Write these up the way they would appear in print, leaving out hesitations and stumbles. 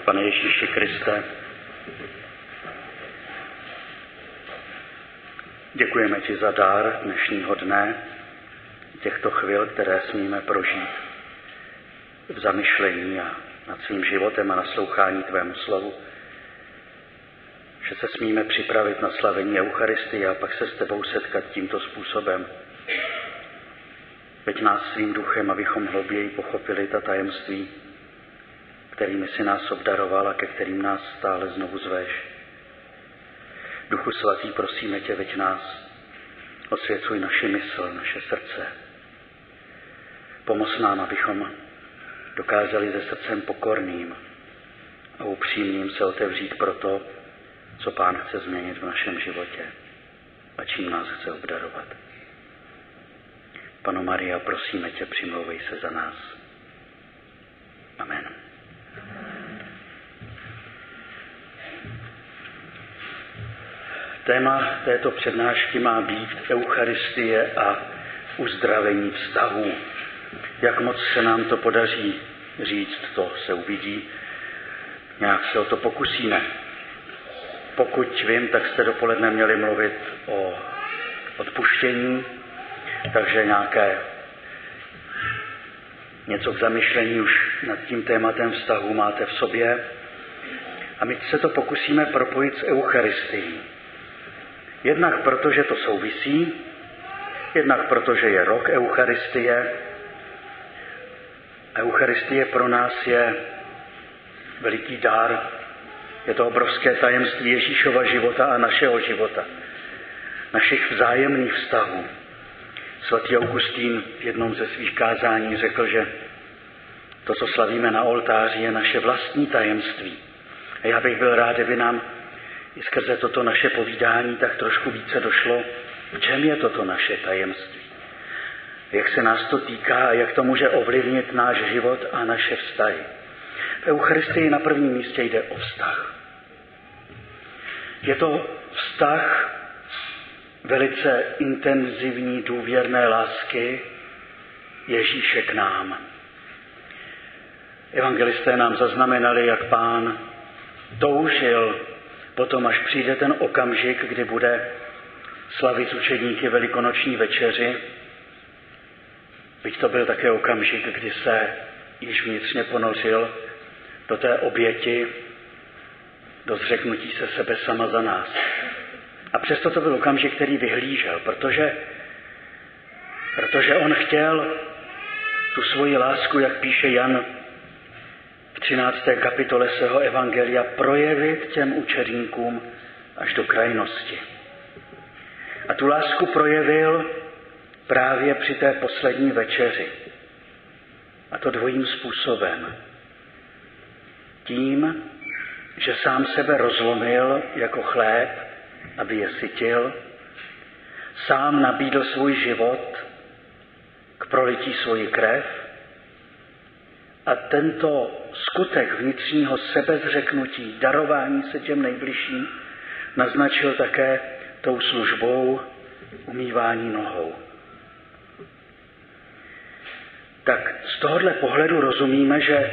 Pane Ježíši Kriste, děkujeme ti za dár dnešního dne, těchto chvil, které smíme prožít v zamyšlení a nad svým životem a naslouchání tvému slovu, že se smíme připravit na slavení Eucharistie a pak se s tebou setkat tímto způsobem. Veď nás svým duchem, abychom hlouběji pochopili ta tajemství, kterými si nás obdaroval a ke kterým nás stále znovu zveš. Duchu svatý, prosíme tě, veď nás, osvěcuj naši mysl, naše srdce. Pomoz nám, abychom dokázali se srdcem pokorným a upřímným se otevřít pro to, co Pán chce změnit v našem životě a čím nás chce obdarovat. Panno Maria, prosíme tě, přimlouvej se za nás. Amen. Téma této přednášky má být Eucharistie a uzdravení vztahů. Jak moc se nám to podaří říct, to se uvidí. Nějak se o to pokusíme. Pokud vím, tak jste dopoledne měli mluvit o odpuštění, takže něco k zamyšlení už nad tím tématem vztahu máte v sobě. A my se to pokusíme propojit s Eucharistií. Jednak proto, že to souvisí, jednak proto, že je rok Eucharistie. Eucharistie pro nás je veliký dar. Je to obrovské tajemství Ježíšova života a našeho života. Našich vzájemných vztahů. Svatý Augustín v jednom ze svých kázání řekl, že to, co slavíme na oltáři, je naše vlastní tajemství. A já bych byl rád, kdyby nám i skrze toto naše povídání tak trošku více došlo, v čem je toto naše tajemství. Jak se nás to týká a jak to může ovlivnit náš život a naše vztahy. V Eucharistii na prvním místě jde o vztah. Je to vztah velice intenzivní, důvěrné lásky Ježíše k nám. Evangelisté nám zaznamenali, jak Pán toužil potom, až přijde ten okamžik, kdy bude slavit učedníky velikonoční večeři. Byť to byl také okamžik, kdy se již vnitřně ponořil do té oběti, do zřeknutí se sebe sama za nás. A přesto to byl okamžik, který vyhlížel, protože on chtěl tu svoji lásku, jak píše Jan v 13. kapitole svého evangelia, projevit těm učedníkům až do krajnosti. A tu lásku projevil právě při té poslední večeři. A to dvojím způsobem. Tím, že sám sebe rozlomil jako chléb, aby je sytil, sám nabídl svůj život k prolití svoji krev a tento skutek vnitřního sebezřeknutí, darování se těm nejbližším, naznačil také tou službou umývání nohou. Tak z tohohle pohledu rozumíme, že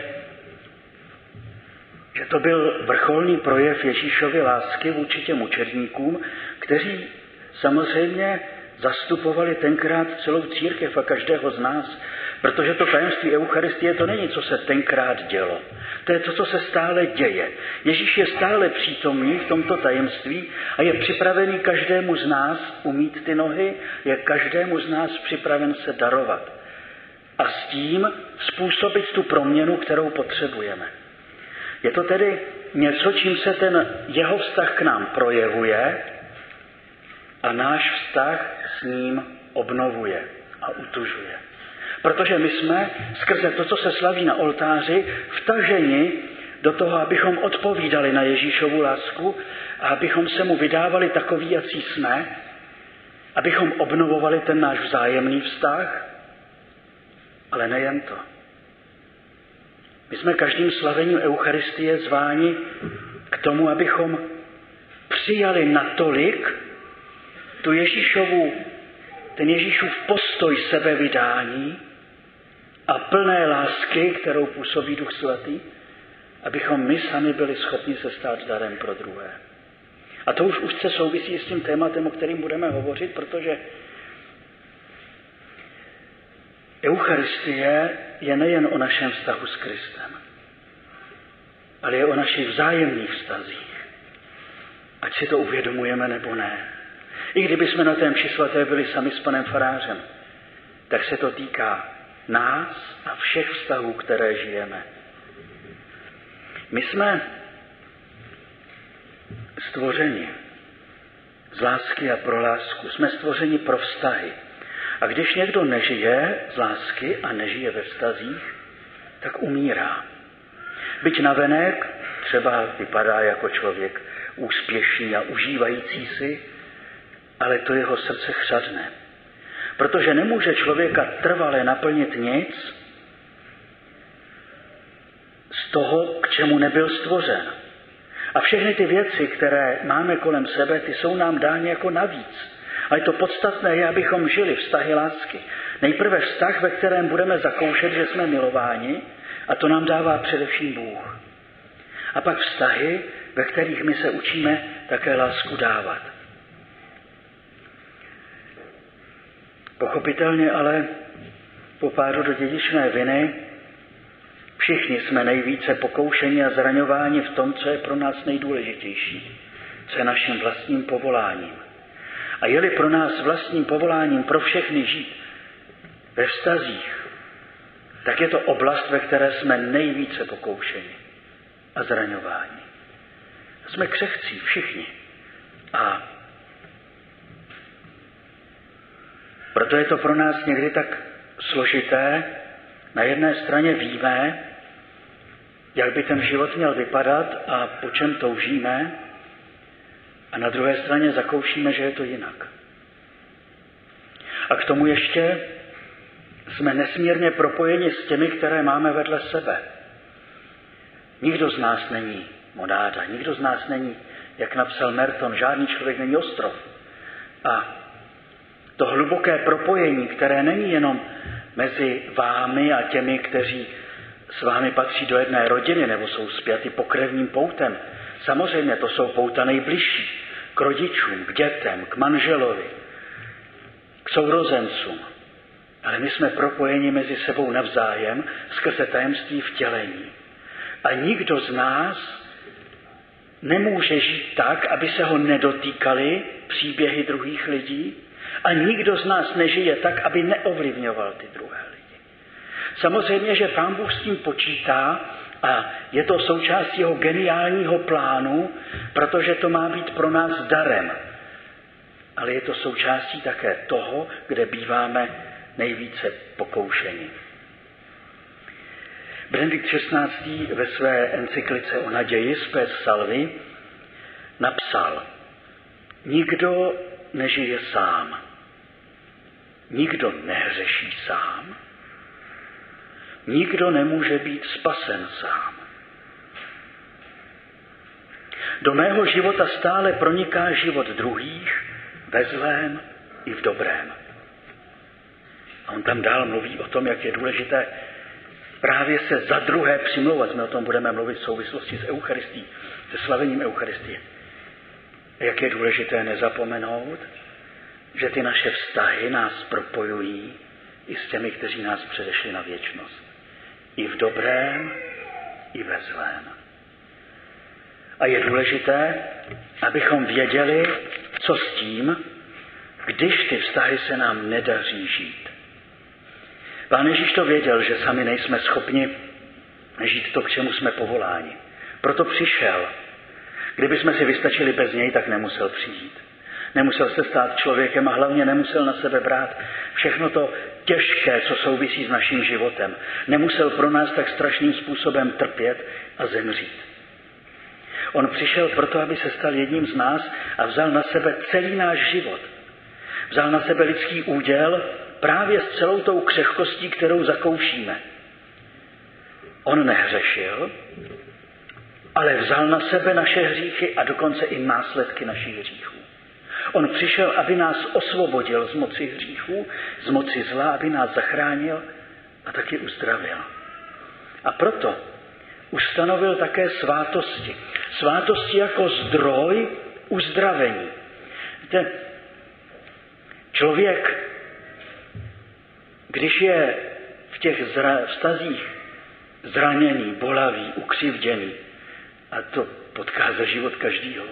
to byl vrcholný projev Ježíšovy lásky vůči těm učedníkům, kteří samozřejmě zastupovali tenkrát celou církev a každého z nás, protože to tajemství Eucharistie to není, co se tenkrát dělo. To je to, co se stále děje. Ježíš je stále přítomný v tomto tajemství a je připravený každému z nás umýt ty nohy, je každému z nás připraven se darovat. A s tím způsobit tu proměnu, kterou potřebujeme. Je to tedy něco, čím se ten jeho vztah k nám projevuje a náš vztah s ním obnovuje a utužuje. Protože my jsme skrze to, co se slaví na oltáři, vtaženi do toho, abychom odpovídali na Ježíšovu lásku a abychom se mu vydávali takový, jací jsme, abychom obnovovali ten náš vzájemný vztah, ale nejen to. My jsme každým slavením Eucharistie zváni k tomu, abychom přijali natolik ten Ježíšův postoj sebevydání a plné lásky, kterou působí Duch Svatý, abychom my sami byli schopni se stát darem pro druhé. A to už úzce souvisí s tím tématem, o kterém budeme hovořit, protože Eucharistie je nejen o našem vztahu s Kristem, ale je o našich vzájemných vztazích. Ať si to uvědomujeme nebo ne. I kdyby jsme na té mši svaté byli sami s panem farářem, tak se to týká nás a všech vztahů, které žijeme. My jsme stvořeni z lásky a pro lásku. Jsme stvořeni pro vztahy. A když někdo nežije z lásky a nežije ve vztazích, tak umírá. Byť navenek třeba vypadá jako člověk úspěšný a užívající si, ale to jeho srdce chřadne. Protože nemůže člověka trvale naplnit nic z toho, k čemu nebyl stvořen. A všechny ty věci, které máme kolem sebe, ty jsou nám dány jako navíc. Ale to podstatné je, abychom žili vztahy lásky. Nejprve vztah, ve kterém budeme zakoušet, že jsme milováni, a to nám dává především Bůh. A pak vztahy, ve kterých my se učíme také lásku dávat. Pochopitelně ale po pádu do dědičné viny všichni jsme nejvíce pokoušeni a zraňováni v tom, co je pro nás nejdůležitější, co je naším vlastním povoláním. A je-li pro nás vlastním povoláním pro všechny žít ve vztazích, tak je to oblast, ve které jsme nejvíce pokoušeni a zraňováni. Jsme křehcí všichni. A proto je to pro nás někdy tak složité. Na jedné straně víme, jak by ten život měl vypadat a po čem toužíme, a na druhé straně zakoušíme, že je to jinak. A k tomu ještě jsme nesmírně propojeni s těmi, které máme vedle sebe. Nikdo z nás není monáda, nikdo z nás není, jak napsal Merton, žádný člověk není ostrov. A to hluboké propojení, které není jenom mezi vámi a těmi, kteří s vámi patří do jedné rodiny nebo jsou spjati pokrevním poutem. Samozřejmě to jsou pouta nejbližší, k rodičům, k dětem, k manželovi, k sourozencům. Ale my jsme propojeni mezi sebou navzájem skrze tajemství vtělení. A nikdo z nás nemůže žít tak, aby se ho nedotýkaly příběhy druhých lidí, a nikdo z nás nežije tak, aby neovlivňoval ty druhé lidi. Samozřejmě, že Pán Bůh s tím počítá a je to součást jeho geniálního plánu, protože to má být pro nás darem. Ale je to součástí také toho, kde býváme nejvíce pokoušeni. Benedikt XVI. Ve své encyklice o naději Spes Salvi napsal: nikdo nežije sám, nikdo nehřeší sám, nikdo nemůže být spasen sám. Do mého života stále proniká život druhých ve zlém i v dobrém. A on tam dál mluví o tom, jak je důležité právě se za druhé přimlouvat. My o tom budeme mluvit v souvislosti s Eucharistií, se slavením Eucharistie. Jak je důležité nezapomenout, že ty naše vztahy nás propojují i s těmi, kteří nás předešli na věčnost. I v dobrém, i ve zlém. A je důležité, abychom věděli, co s tím, když ty vztahy se nám nedaří žít. Pán Ježíš to věděl, že sami nejsme schopni žít to, k čemu jsme povoláni. Proto přišel. Kdyby jsme si vystačili bez něj, tak nemusel přijít. Nemusel se stát člověkem a hlavně nemusel na sebe brát všechno to těžké, co souvisí s naším životem. Nemusel pro nás tak strašným způsobem trpět a zemřít. On přišel proto, aby se stal jedním z nás a vzal na sebe celý náš život. Vzal na sebe lidský úděl právě s celou tou křehkostí, kterou zakoušíme. On nehřešil, ale vzal na sebe naše hříchy a dokonce i následky našich hříchů. On přišel, aby nás osvobodil z moci hříchů, z moci zla, aby nás zachránil a taky uzdravil. A proto ustanovil také svátostí. Svátosti jako zdroj uzdravení. Víte, člověk, když je v těch vztazích zraněný, bolavý, ukřivděný, a to potká za život každýho.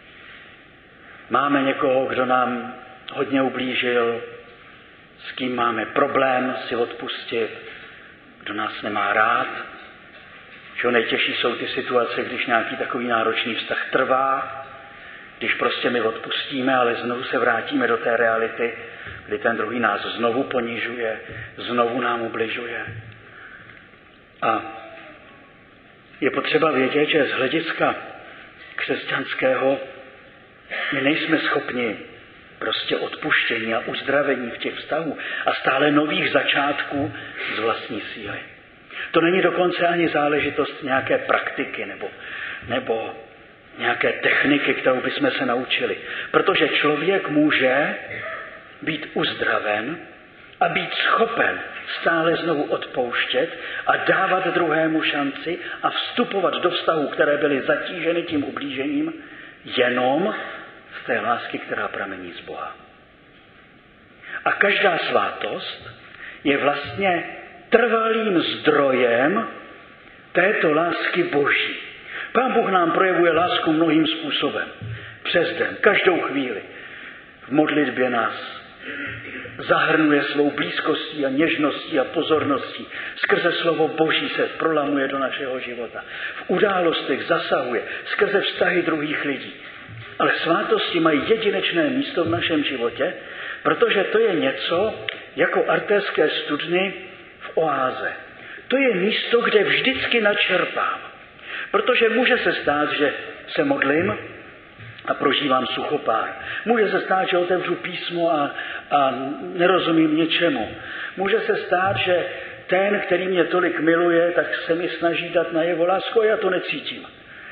Máme někoho, kdo nám hodně ublížil, s kým máme problém si odpustit, kdo nás nemá rád. Že nejtěžší jsou ty situace, když nějaký takový náročný vztah trvá, když prostě my odpustíme, ale znovu se vrátíme do té reality, kdy ten druhý nás znovu ponižuje, znovu nám ubližuje. A je potřeba vědět, že z hlediska křesťanského my nejsme schopni prostě odpuštění a uzdravení v těch vztahů a stále nových začátků z vlastní síly. To není dokonce ani záležitost nějaké praktiky nebo nějaké techniky, kterou bychom se naučili. Protože člověk může být uzdraven a být schopen stále znovu odpouštět a dávat druhému šanci a vstupovat do vztahů, které byly zatíženy tím ublížením, jenom z té lásky, která pramení z Boha. A každá svátost je vlastně trvalým zdrojem této lásky Boží. Pán Bůh nám projevuje lásku mnohým způsobem. Přes den, každou chvíli. V modlitbě nás zahrnuje svou blízkostí a něžností a pozorností. Skrze slovo Boží se prolamuje do našeho života. V událostech zasahuje. Skrze vztahy druhých lidí. Ale svátosti mají jedinečné místo v našem životě, protože to je něco jako artéské studny v oáze. To je místo, kde vždycky načerpám. Protože může se stát, že se modlím a prožívám suchopár. Může se stát, že otevřu písmo a nerozumím něčemu. Může se stát, že ten, který mě tolik miluje, tak se mi snaží dát najevo lásku a já to necítím.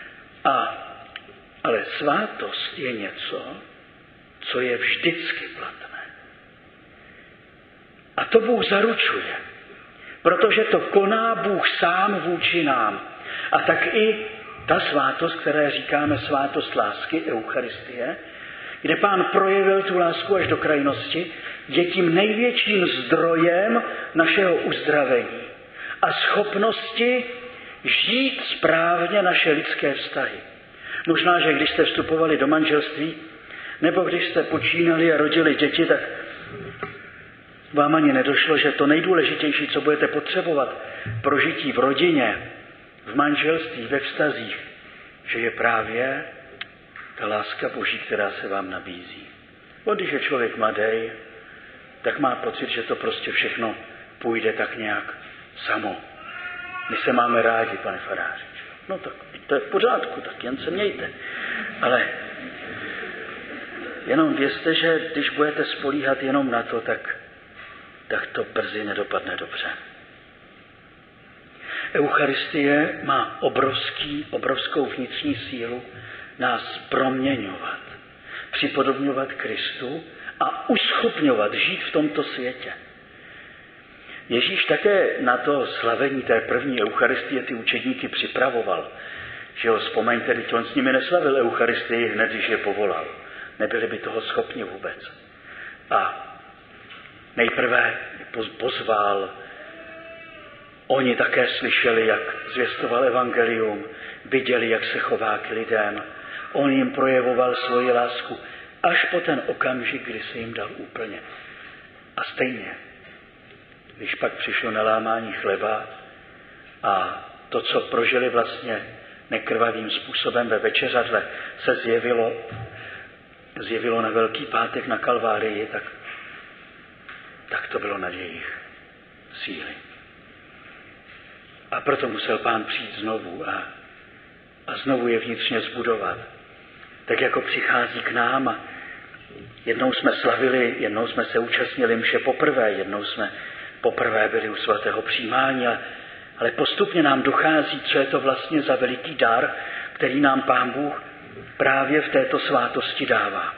Ale svátost je něco, co je vždycky platné. A to Bůh zaručuje, protože to koná Bůh sám vůči nám. A tak i ta svátost, které říkáme svátost lásky, Eucharistie, kde Pán projevil tu lásku až do krajnosti, je tím největším zdrojem našeho uzdravení a schopnosti žít správně naše lidské vztahy. Možná, že když jste vstupovali do manželství, nebo když jste počínali a rodili děti, tak vám ani nedošlo, že to nejdůležitější, co budete potřebovat pro žití v rodině, v manželství, ve vztazích, že je právě ta láska Boží, která se vám nabízí. Když je člověk mladý, tak má pocit, že to prostě všechno půjde tak nějak samo. My se máme rádi, pane faráři. No tak to je v pořádku, tak jen se mějte. Ale jenom vězte, že když budete spolíhat jenom na to, tak to brzy nedopadne dobře. Eucharistie má obrovskou vnitřní sílu nás proměňovat, připodobňovat Kristu a uschopňovat žít v tomto světě. Ježíš také na to slavení té první Eucharistie ty učedníky připravoval. Že ho vzpomeňte, když on s nimi neslavil Eucharistii hned, když je povolal. Nebyli by toho schopni vůbec. A nejprve pozval. Oni také slyšeli, jak zvěstoval evangelium, viděli, jak se chová k lidem. On jim projevoval svoji lásku až po ten okamžik, kdy se jim dal úplně. A stejně, když pak přišlo na lámání chleba a to, co prožili vlastně nekrvavým způsobem ve večeřadle, se zjevilo na Velký pátek na Kalvárii, tak to bylo na jejich síly. A proto musel Pán přijít znovu a znovu je vnitřně zbudovat. Tak jako přichází k nám a jednou jsme slavili, jednou jsme se účastnili mše poprvé, jednou jsme poprvé byli u svatého přijímání, ale postupně nám dochází, co je to vlastně za veliký dar, který nám Pán Bůh právě v této svátosti dává.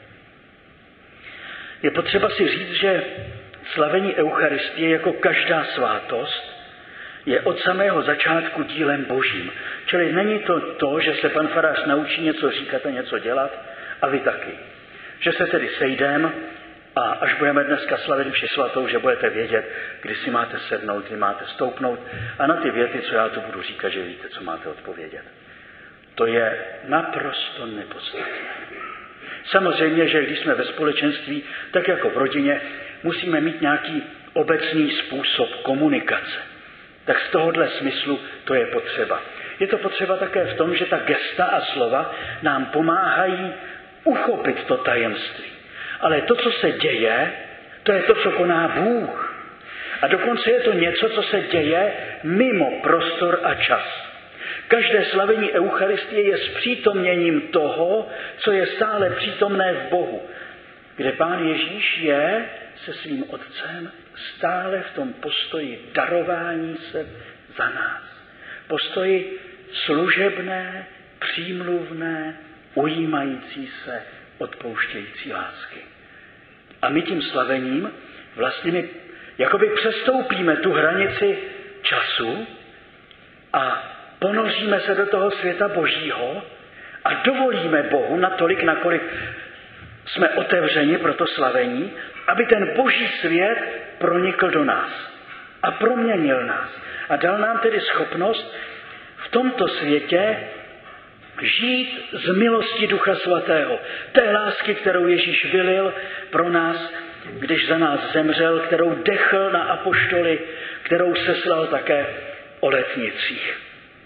Je potřeba si říct, že slavení Eucharistie jako každá svátost je od samého začátku dílem Božím. Čili není to, že se pan farář naučí něco říkat a něco dělat a vy taky. Že se tedy sejdeme a až budeme dneska slavit mši svatou, že budete vědět, kdy si máte sednout, kdy máte stoupnout a na ty věty, co já tu budu říkat, že víte, co máte odpovědět. To je naprosto nepodstatné. Samozřejmě, že když jsme ve společenství, tak jako v rodině, musíme mít nějaký obecný způsob komunikace. Tak z tohohle smyslu to je potřeba. Je to potřeba také v tom, že ta gesta a slova nám pomáhají uchopit to tajemství. Ale to, co se děje, to je to, co koná Bůh. A dokonce je to něco, co se děje mimo prostor a čas. Každé slavení Eucharistie je zpřítomněním toho, co je stále přítomné v Bohu. Kde Pán Ježíš je se svým Otcem stále v tom postoji darování se za nás. Postoji služebné, přímluvné, ujímající se, odpouštějící lásky. A my tím slavením vlastně my jakoby přestoupíme tu hranici času a ponoříme se do toho světa Božího a dovolíme Bohu natolik, nakolik jsme otevřeni pro to slavení, aby ten Boží svět pronikl do nás a proměnil nás. A dal nám tedy schopnost v tomto světě žít z milosti Ducha Svatého. Té lásky, kterou Ježíš vylil pro nás, když za nás zemřel, kterou dechl na apoštoly, kterou seslal také o letnicích.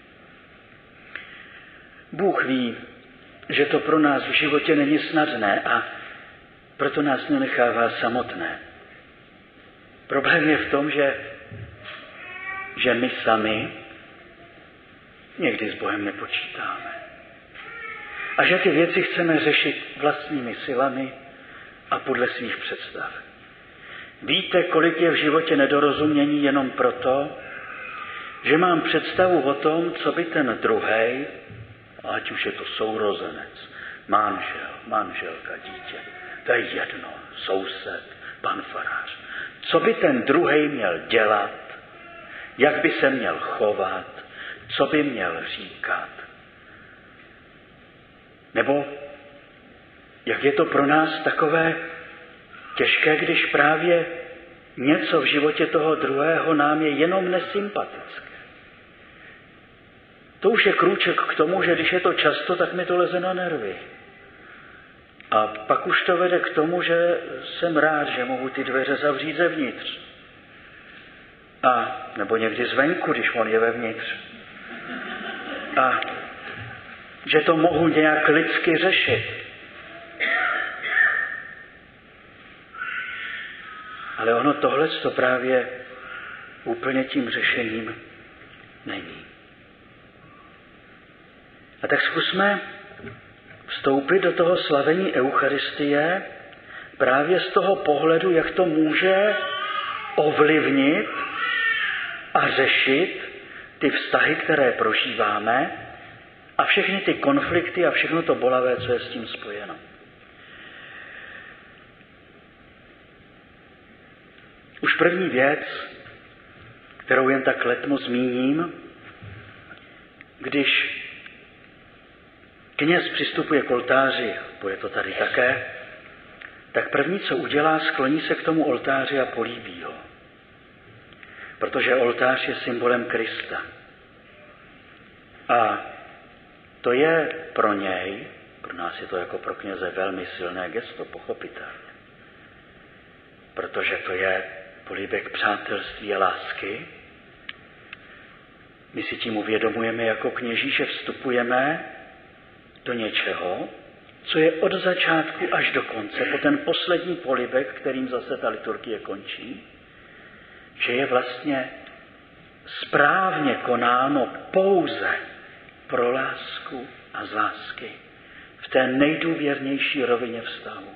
Bůh ví, že to pro nás v životě není snadné a proto nás nenechává samotné. Problém je v tom, že my sami někdy s Bohem nepočítáme. A že ty věci chceme řešit vlastními silami a podle svých představ. Víte, kolik je v životě nedorozumění jenom proto, že mám představu o tom, co by ten druhej, ať už je to sourozenec, manžel, manželka, dítě, to je jedno, soused, pan farář, co by ten druhej měl dělat, jak by se měl chovat, co by měl říkat. Nebo jak je to pro nás takové těžké, když právě něco v životě toho druhého nám je jenom nesympatické. To už je krůček k tomu, že když je to často, tak mi to leze na nervy. A pak už to vede k tomu, že jsem rád, že mohu ty dveře zavřít zevnitř. A nebo někdy zvenku, když on je vevnitř. A že to mohu nějak lidsky řešit. Ale ono tohle to právě úplně tím řešením není. A tak zkusme vstoupit do toho slavení Eucharistie právě z toho pohledu, jak to může ovlivnit a řešit ty vztahy, které prožíváme a všechny ty konflikty a všechno to bolavé, co je s tím spojeno. Už první věc, kterou jen tak letmo zmíním, když kněz přistupuje k oltáři, bude to tady také, tak první, co udělá, skloní se k tomu oltáři a políbí ho. Protože oltář je symbolem Krista. A to je pro něj, pro nás je to jako pro kněze velmi silné gesto, pochopitelně. Protože to je políbek přátelství a lásky. My si tím uvědomujeme jako kněží, že vstupujeme do něčeho, co je od začátku až do konce, po ten poslední polibek, kterým zase ta liturgie končí, že je vlastně správně konáno pouze pro lásku a z lásky v té nejdůvěrnější rovině vztahu.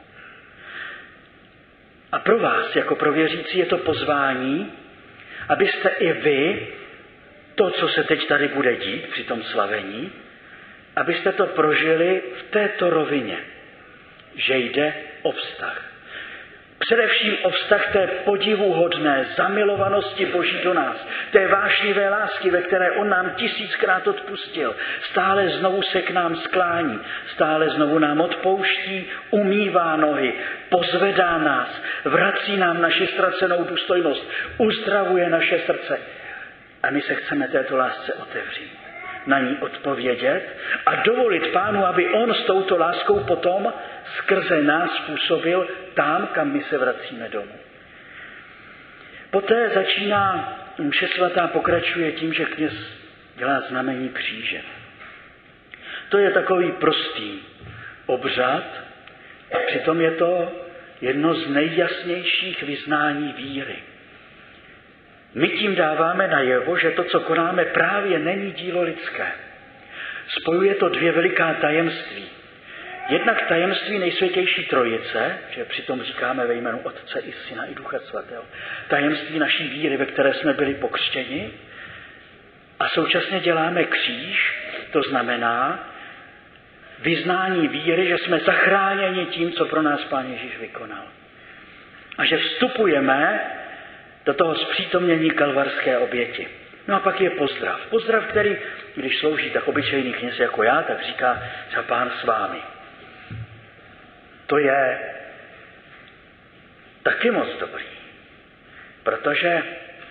A pro vás, jako pro věřící, je to pozvání, abyste i vy to, co se teď tady bude dít při tom slavení, abyste to prožili v této rovině, že jde o vztah. Především o vztah té podivuhodné zamilovanosti Boží do nás, té vášnivé lásky, ve které on nám 1000krát odpustil. Stále znovu se k nám sklání, stále znovu nám odpouští, umývá nohy, pozvedá nás, vrací nám naši ztracenou důstojnost, uzdravuje naše srdce. A my se chceme této lásce otevřít, na ní odpovědět a dovolit Pánu, aby on s touto láskou potom skrze nás způsobil tam, kam my se vracíme domů. Poté začíná mše svatá, pokračuje tím, že kněz dělá znamení kříže. To je takový prostý obřad a přitom je to jedno z nejjasnějších vyznání víry. My tím dáváme najevo, že to, co konáme, právě není dílo lidské. Spojuje to 2 veliká tajemství. Jednak tajemství nejsvětější trojice, že přitom říkáme ve jménu Otce i Syna i Ducha Svatého. Tajemství naší víry, ve které jsme byli pokřtěni. A současně děláme kříž, to znamená vyznání víry, že jsme zachráněni tím, co pro nás Pán Ježíš vykonal. A že vstupujeme do toho zpřítomnění kalvarské oběti. No a pak je pozdrav. Pozdrav, který, když slouží tak obyčejný kněz jako já, tak říká, že Pán s vámi. To je taky moc dobrý, protože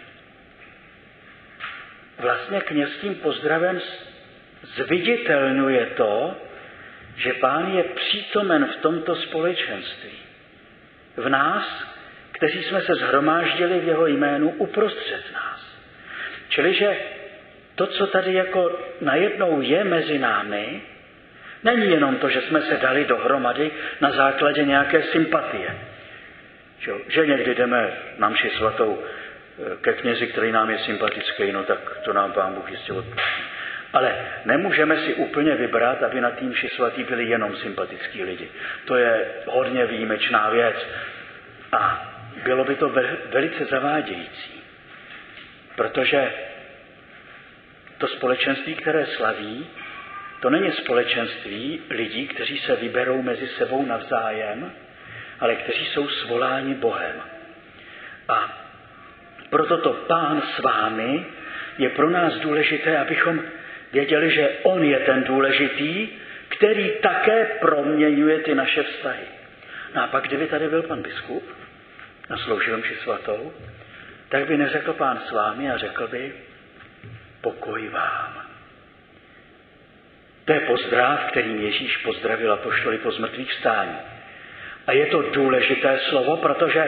vlastně kněz tím pozdravem zviditelňuje to, že Pán je přítomen v tomto společenství. V nás, kteří jsme se shromáždili v jeho jménu uprostřed nás. Čili, že to, co tady jako najednou je mezi námi, není jenom to, že jsme se dali dohromady na základě nějaké sympatie. Že někdy jdeme na mši svatou ke knězi, který nám je sympatický, no tak to nám Pán Bůh jistě odpustí. Ale nemůžeme si úplně vybrat, aby na té mši svatý byli jenom sympatický lidi. To je hodně výjimečná věc. A bylo by to velice zavádějící, protože to společenství, které slaví, to není společenství lidí, kteří se vyberou mezi sebou navzájem, ale kteří jsou svoláni Bohem. A proto to Pán s vámi je pro nás důležité, abychom věděli, že on je ten důležitý, který také proměňuje ty naše vztahy. No a pak, kdyby tady byl pan biskup a sloužil mši svatou, tak by neřekl Pán s vámi a řekl by pokoj vám. To je pozdrav, kterým Ježíš pozdravil apoštoly po zmrtvých vstání. A je to důležité slovo, protože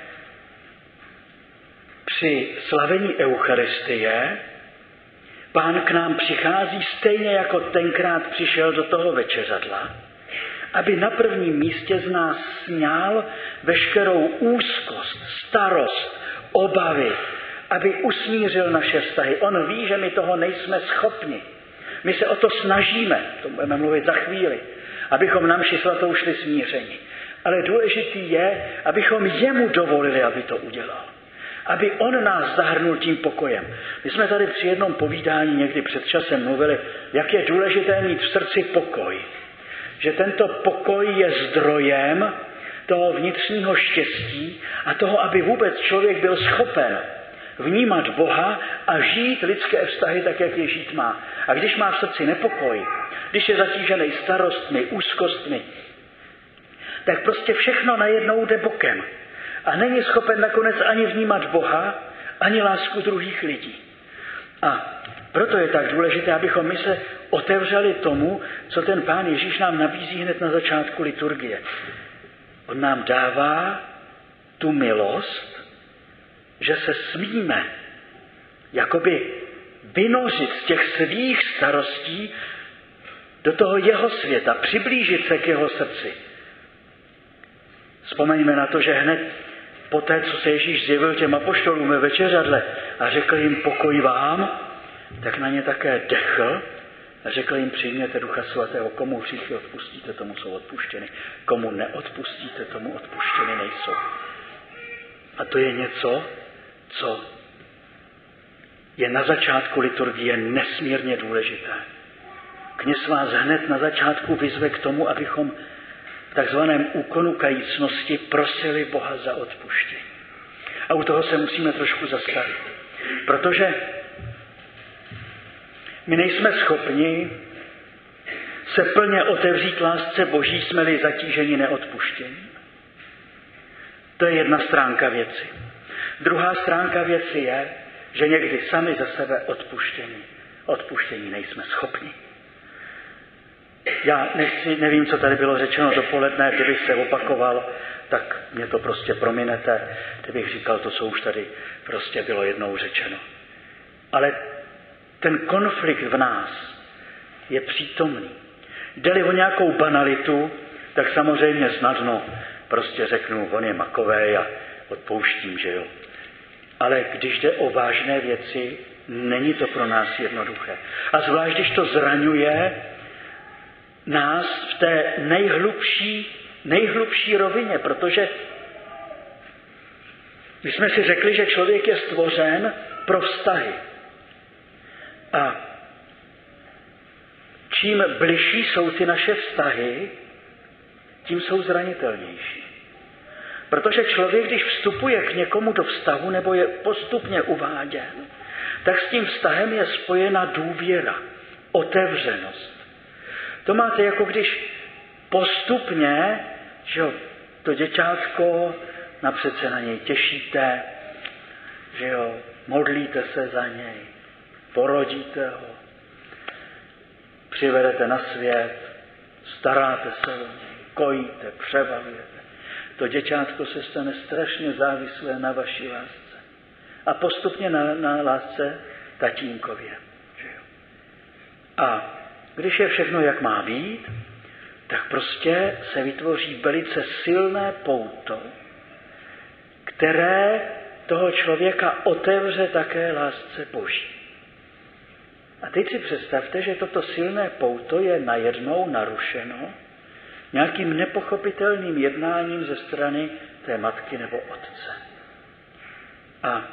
při slavení Eucharistie Pán k nám přichází stejně, jako tenkrát přišel do toho večeřadla, aby na prvním místě z nás sňal veškerou úzkost, starost, obavy, aby usmířil naše vztahy. On ví, že my toho nejsme schopni. My se o to snažíme, to budeme mluvit za chvíli, abychom na mši svatou šli smíření. Ale důležitý je, abychom jemu dovolili, aby to udělal. Aby on nás zahrnul tím pokojem. My jsme tady při jednom povídání někdy před časem mluvili, jak je důležité mít v srdci pokoj. Že tento pokoj je zdrojem toho vnitřního štěstí a toho, aby vůbec člověk byl schopen vnímat Boha a žít lidské vztahy tak, jak je žít má. A když má v srdci nepokoj, když je zatížený starostmi, úzkostmi, tak prostě všechno najednou jde bokem. A není schopen nakonec ani vnímat Boha, ani lásku druhých lidí. A proto je tak důležité, abychom my se otevřeli tomu, co ten Pán Ježíš nám nabízí hned na začátku liturgie. On nám dává tu milost, že se smíme jakoby vynořit z těch svých starostí do toho jeho světa, přiblížit se k jeho srdci. Vzpomeňme na to, že hned poté, co se Ježíš zjevil těm apoštolům ve večeřadle a řekl jim pokoj vám, tak na ně také dechl a řekl jim přijměte Ducha Svatého, komu hříchy odpustíte, tomu jsou odpuštěny, komu neodpustíte, tomu odpuštěny nejsou. A to je něco, co je na začátku liturgie nesmírně důležité. Kněz vás hned na začátku vyzve k tomu, abychom takzvaném úkonu kajícnosti prosili Boha za odpuštění. A u toho se musíme trošku zastavit. Protože my nejsme schopni se plně otevřít lásce Boží, jsme-li zatíženi neodpuštěním. To je jedna stránka věci. Druhá stránka věci je, že někdy sami za sebe odpuštění nejsme schopni. Já nevím, co tady bylo řečeno dopoledne, kdybych se opakoval, tak mě to prostě prominete, kdybych říkal to, co už tady prostě bylo jednou řečeno. Ale ten konflikt v nás je přítomný. Jde-li o nějakou banalitu, tak samozřejmě snadno prostě řeknu, on je makovej a odpouštím, že jo. Ale když jde o vážné věci, není to pro nás jednoduché. A zvlášť, když to zraňuje nás v té nejhlubší rovině, protože my jsme si řekli, že člověk je stvořen pro vztahy. A čím bližší jsou ty naše vztahy, tím jsou zranitelnější. Protože člověk, když vstupuje k někomu do vztahu nebo je postupně uváděn, tak s tím vztahem je spojena důvěra, otevřenost. To máte jako když postupně, že jo, to děťátko, napřed se na něj těšíte, že jo, modlíte se za něj, porodíte ho, přivedete na svět, staráte se o něj, kojíte, přebavujete. To děťátko se stane strašně závislé na vaší lásce. A postupně na lásce tatínkově. Že jo? A když je všechno, jak má být, tak prostě se vytvoří velice silné pouto, které toho člověka otevře také lásce Boží. A teď si představte, že toto silné pouto je najednou narušeno nějakým nepochopitelným jednáním ze strany té matky nebo otce. A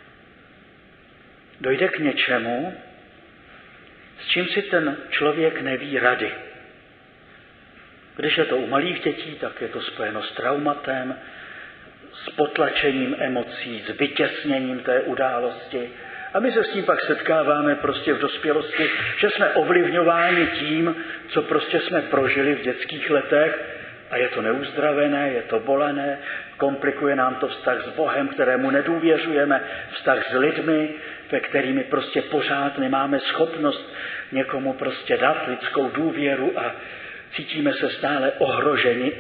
dojde k něčemu, s čím si ten člověk neví rady. Když je to u malých dětí, tak je to spojeno s traumatem, s potlačením emocí, s vytěsněním té události. A my se s tím pak setkáváme prostě v dospělosti, že jsme ovlivňováni tím, co prostě jsme prožili v dětských letech a je to neuzdravené, je to bolené, komplikuje nám to vztah s Bohem, kterému nedůvěřujeme, vztah s lidmi, ve kterými prostě pořád nemáme schopnost někomu prostě dát lidskou důvěru a cítíme se stále ohroženi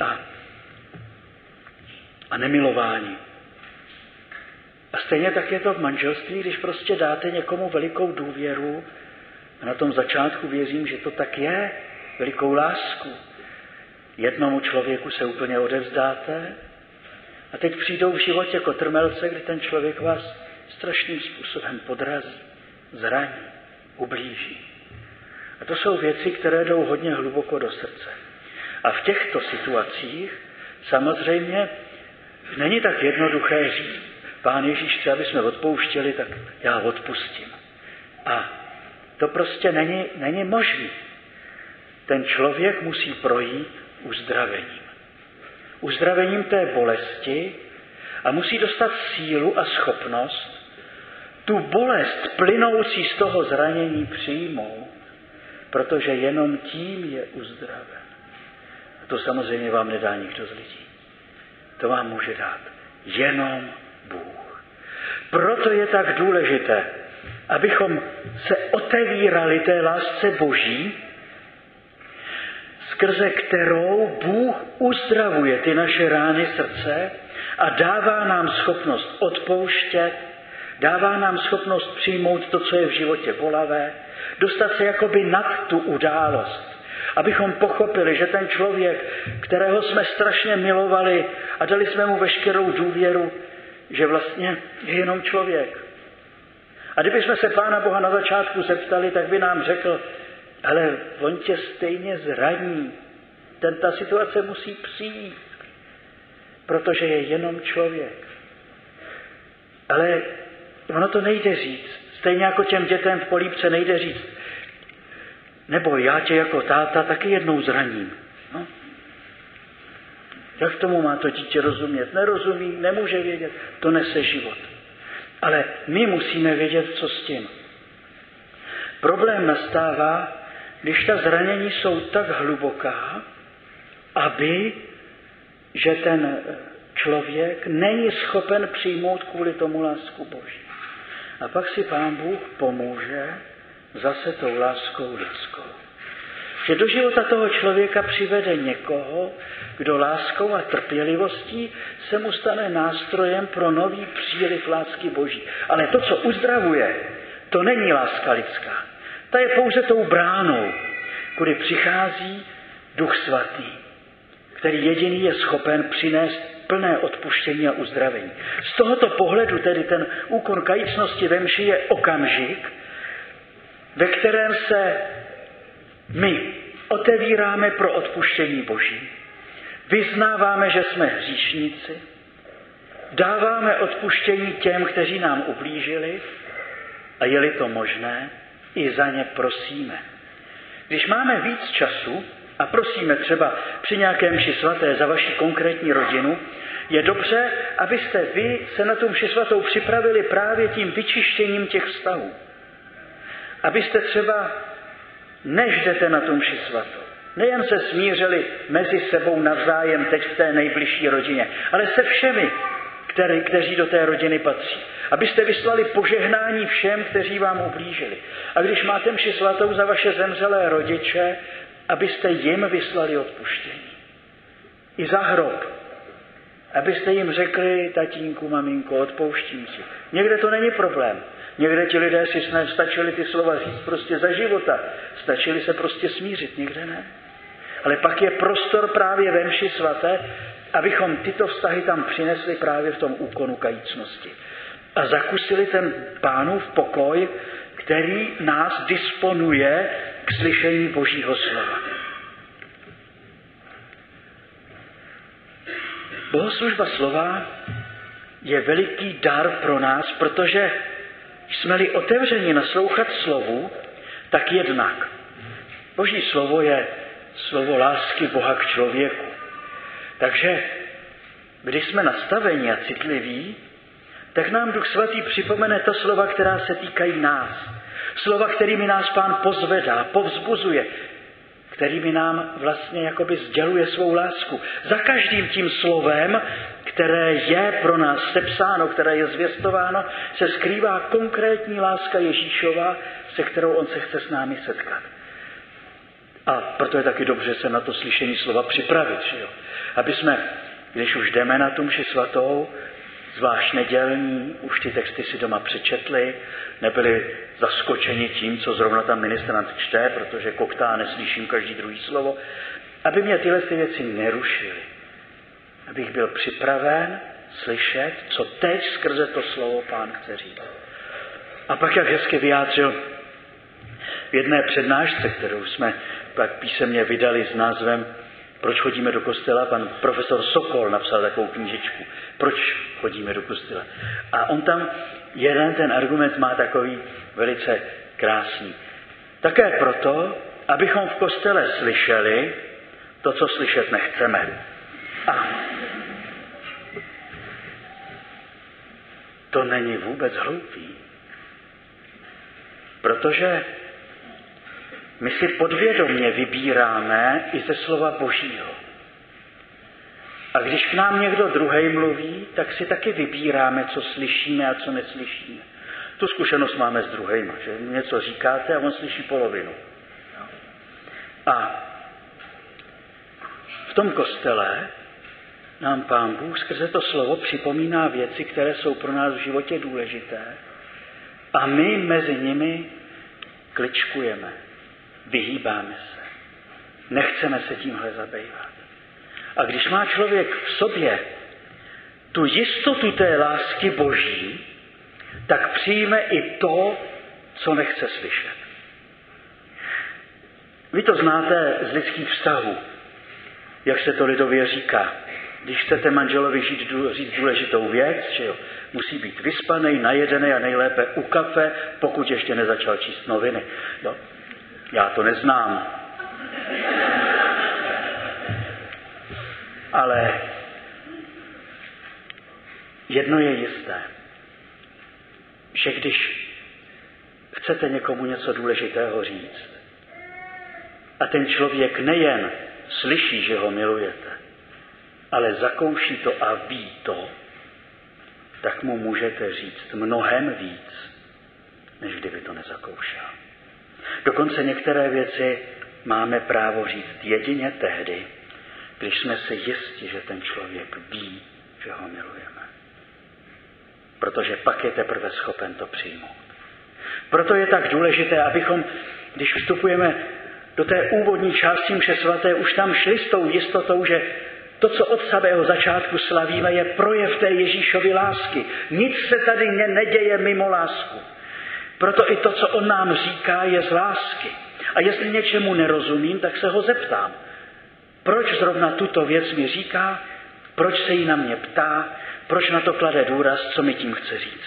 a nemilováni. A stejně tak je to v manželství, když prostě dáte někomu velikou důvěru, a na tom začátku věřím, že to tak je, velikou lásku. Jednomu člověku se úplně odevzdáte a teď přijdou v životě kotrmelce, kdy ten člověk vás strašným způsobem podrazí, zraní, ublíží. A to jsou věci, které jdou hodně hluboko do srdce. A v těchto situacích samozřejmě není tak jednoduché říct, Pán Ježíš chce, aby jsme odpouštěli, tak já odpustím. A to prostě není možné. Ten člověk musí projít uzdravením. Uzdravením té bolesti a musí dostat sílu a schopnost tu bolest plynoucí z toho zranění přijmout, protože jenom tím je uzdraven. A to samozřejmě vám nedá nikdo z lidí. To vám může dát jenom Bůh. Proto je tak důležité, abychom se otevírali té lásce Boží, skrze kterou Bůh uzdravuje ty naše rány srdce a dává nám schopnost odpouštět, dává nám schopnost přijmout to, co je v životě bolavé, dostat se jakoby nad tu událost, abychom pochopili, že ten člověk, kterého jsme strašně milovali a dali jsme mu veškerou důvěru, že vlastně je jenom člověk. A kdybychom se Pána Boha na začátku zeptali, tak by nám řekl, ale on tě stejně zraní. Ta situace musí přijít, protože je jenom člověk. Ale ono to nejde říct. Stejně jako těm dětem v kolíbce nejde říct, nebo já tě jako táta taky jednou zraním. No. Jak tomu má to dítě rozumět? Nerozumí, nemůže vědět, to nese život. Ale my musíme vědět, co s tím. Problém nastává, když ta zranění jsou tak hluboká, že ten člověk není schopen přijmout kvůli tomu lásku Boží. A pak si Pán Bůh pomůže zase tou láskou lidskou. Že do života toho člověka přivede někoho, kdo láskou a trpělivostí se mu stane nástrojem pro nový příliv lásky Boží. Ale to, co uzdravuje, to není láska lidská. Ta je pouze tou bránou, kudy přichází Duch Svatý, který jediný je schopen přinést plné odpuštění a uzdravení. Z tohoto pohledu tedy ten úkon kajícnosti ve mši je okamžik, ve kterém se my otevíráme pro odpuštění Boží, vyznáváme, že jsme hříšníci, dáváme odpuštění těm, kteří nám ublížili a je-li to možné, i za ně prosíme. Když máme víc času a prosíme třeba při nějaké mši svaté za vaši konkrétní rodinu, je dobře, abyste vy se na tu mši svatou připravili právě tím vyčištěním těch vztahů. Abyste třeba, než jdete na tu mši svatou, nejen se smířili mezi sebou navzájem teď v té nejbližší rodině, ale se všemi, kteří do té rodiny patří. Abyste vyslali požehnání všem, kteří vám ublížili. A když máte mši svatou za vaše zemřelé rodiče, abyste jim vyslali odpuštění. I za hrob. Abyste jim řekli, tatínku, maminko, odpouštím si. Někde to není problém. Někde ti lidé si stačili ty slova říct prostě za života. Stačili se prostě smířit, někde ne. Ale pak je prostor právě ve mši svaté, abychom tyto vztahy tam přinesli právě v tom úkonu kajícnosti. A zakusili ten Pánův pokoj, který nás disponuje k slyšení Božího slova. Bohoslužba slova je veliký dar pro nás, protože jsme-li otevřeni naslouchat slovu, tak jednak. Boží slovo je slovo lásky Boha k člověku. Takže když jsme nastaveni a citliví, tak nám Duch Svatý připomene ta slova, která se týkají nás. Slova, kterými nás Pán pozvedá, povzbuzuje, kterými nám vlastně jakoby sděluje svou lásku. Za každým tím slovem, které je pro nás sepsáno, které je zvěstováno, se skrývá konkrétní láska Ježíšova, se kterou on se chce s námi setkat. A proto je taky dobře se na to slyšení slova připravit, že jo? Aby jsme, když už jdeme na tu mši svatou, zvlášť nedělní, už ty texty si doma přečetli, nebyli zaskočeni tím, co zrovna tam ministrant čte, protože koktá neslyším každý druhý slovo, aby mě tyhle ty věci nerušily. Abych byl připraven slyšet, co teď skrze to slovo Pán chce říct. A pak, jak hezky vyjádřil v jedné přednášce, kterou jsme pak písemně vydali s názvem Proč chodíme do kostela, pan profesor Sokol napsal takovou knížečku. Proč chodíme do kostela? A on tam jeden ten argument má takový velice krásný. Také proto, abychom v kostele slyšeli to, co slyšet nechceme. A to není vůbec hloupý. Protože my si podvědomě vybíráme i ze slova Božího. A když k nám někdo druhej mluví, tak si taky vybíráme, co slyšíme a co neslyšíme. Tu zkušenost máme s druhejma, že něco říkáte a on slyší polovinu. A v tom kostele nám Pán Bůh skrze to slovo připomíná věci, které jsou pro nás v životě důležité. A my mezi nimi kličkujeme. Vyhýbáme se. Nechceme se tímhle zabývat. A když má člověk v sobě tu jistotu té lásky Boží, tak přijme i to, co nechce slyšet. Vy to znáte z lidských vztahů, jak se to lidově říká. Když chcete manželovi říct důležitou věc, že jo, musí být vyspanej, najedený a nejlépe u kafe, pokud ještě nezačal číst noviny. Jo. Já to neznám. Ale jedno je jisté, že když chcete někomu něco důležitého říct a ten člověk nejen slyší, že ho milujete, ale zakouší to a ví to, tak mu můžete říct mnohem víc, než kdyby to nezakoušel. Dokonce některé věci máme právo říct jedině tehdy, když jsme si jisti, že ten člověk ví, že ho milujeme. Protože pak je teprve schopen to přijmout. Proto je tak důležité, abychom, když vstupujeme do té úvodní části mše svaté, už tam šli s tou jistotou, že to, co od samého začátku slavíme, je projev té Ježíšovy lásky. Nic se tady neděje mimo lásku. Proto i to, co on nám říká, je z lásky. A jestli něčemu nerozumím, tak se ho zeptám. Proč zrovna tuto věc mi říká? Proč se jí na mě ptá? Proč na to klade důraz? Co mi tím chce říct?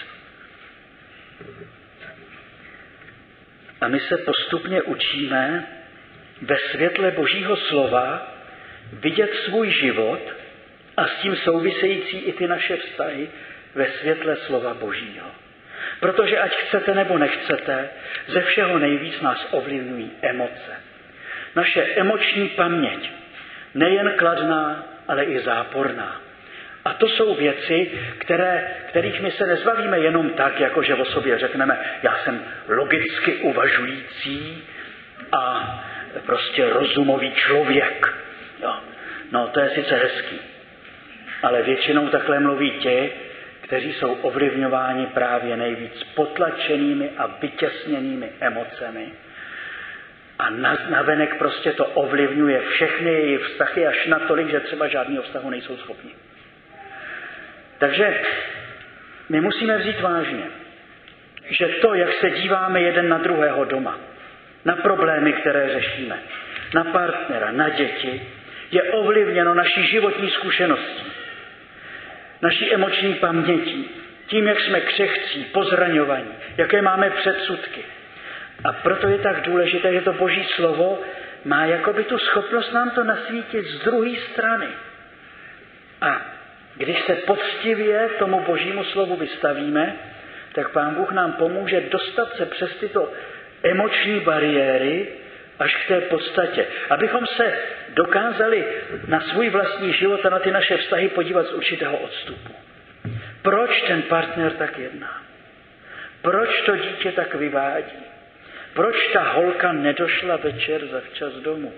A my se postupně učíme ve světle Božího slova vidět svůj život a s tím související i ty naše vztahy ve světle slova Božího. Protože ať chcete nebo nechcete, ze všeho nejvíc nás ovlivňují emoce. Naše emoční paměť, nejen kladná, ale i záporná. A to jsou věci, kterých my se nezbavíme jenom tak, jakože o sobě řekneme, já jsem logicky uvažující a prostě rozumový člověk. Jo. No, to je sice hezký, ale většinou takhle mluví ti, kteří jsou ovlivňováni právě nejvíc potlačenými a vytěsněnými emocemi. A navenek prostě to ovlivňuje všechny jejich vztahy až natolik, že třeba žádného vztahu nejsou schopni. Takže my musíme vzít vážně, že to, jak se díváme jeden na druhého doma, na problémy, které řešíme, na partnera, na děti, je ovlivněno naší životní zkušeností, naší emoční pamětí, tím, jak jsme křehcí, pozraňovaní, jaké máme předsudky. A proto je tak důležité, že to Boží slovo má jakoby tu schopnost nám to nasvítit z druhé strany. A když se poctivě tomu Božímu slovu vystavíme, tak Pán Bůh nám pomůže dostat se přes tyto emoční bariéry až k té podstatě. Abychom se dokázali na svůj vlastní život a na ty naše vztahy podívat z určitého odstupu. Proč ten partner tak jedná? Proč to dítě tak vyvádí? Proč ta holka nedošla večer zavčas domů?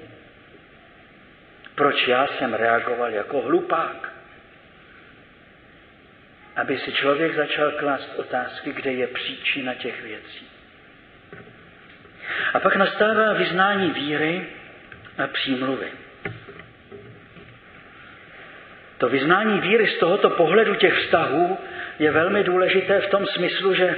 Proč já jsem reagoval jako hlupák? Aby si člověk začal klást otázky, kde je příčina těch věcí. A pak nastává vyznání víry a přímluvy. To vyznání víry z tohoto pohledu těch vztahů je velmi důležité v tom smyslu, že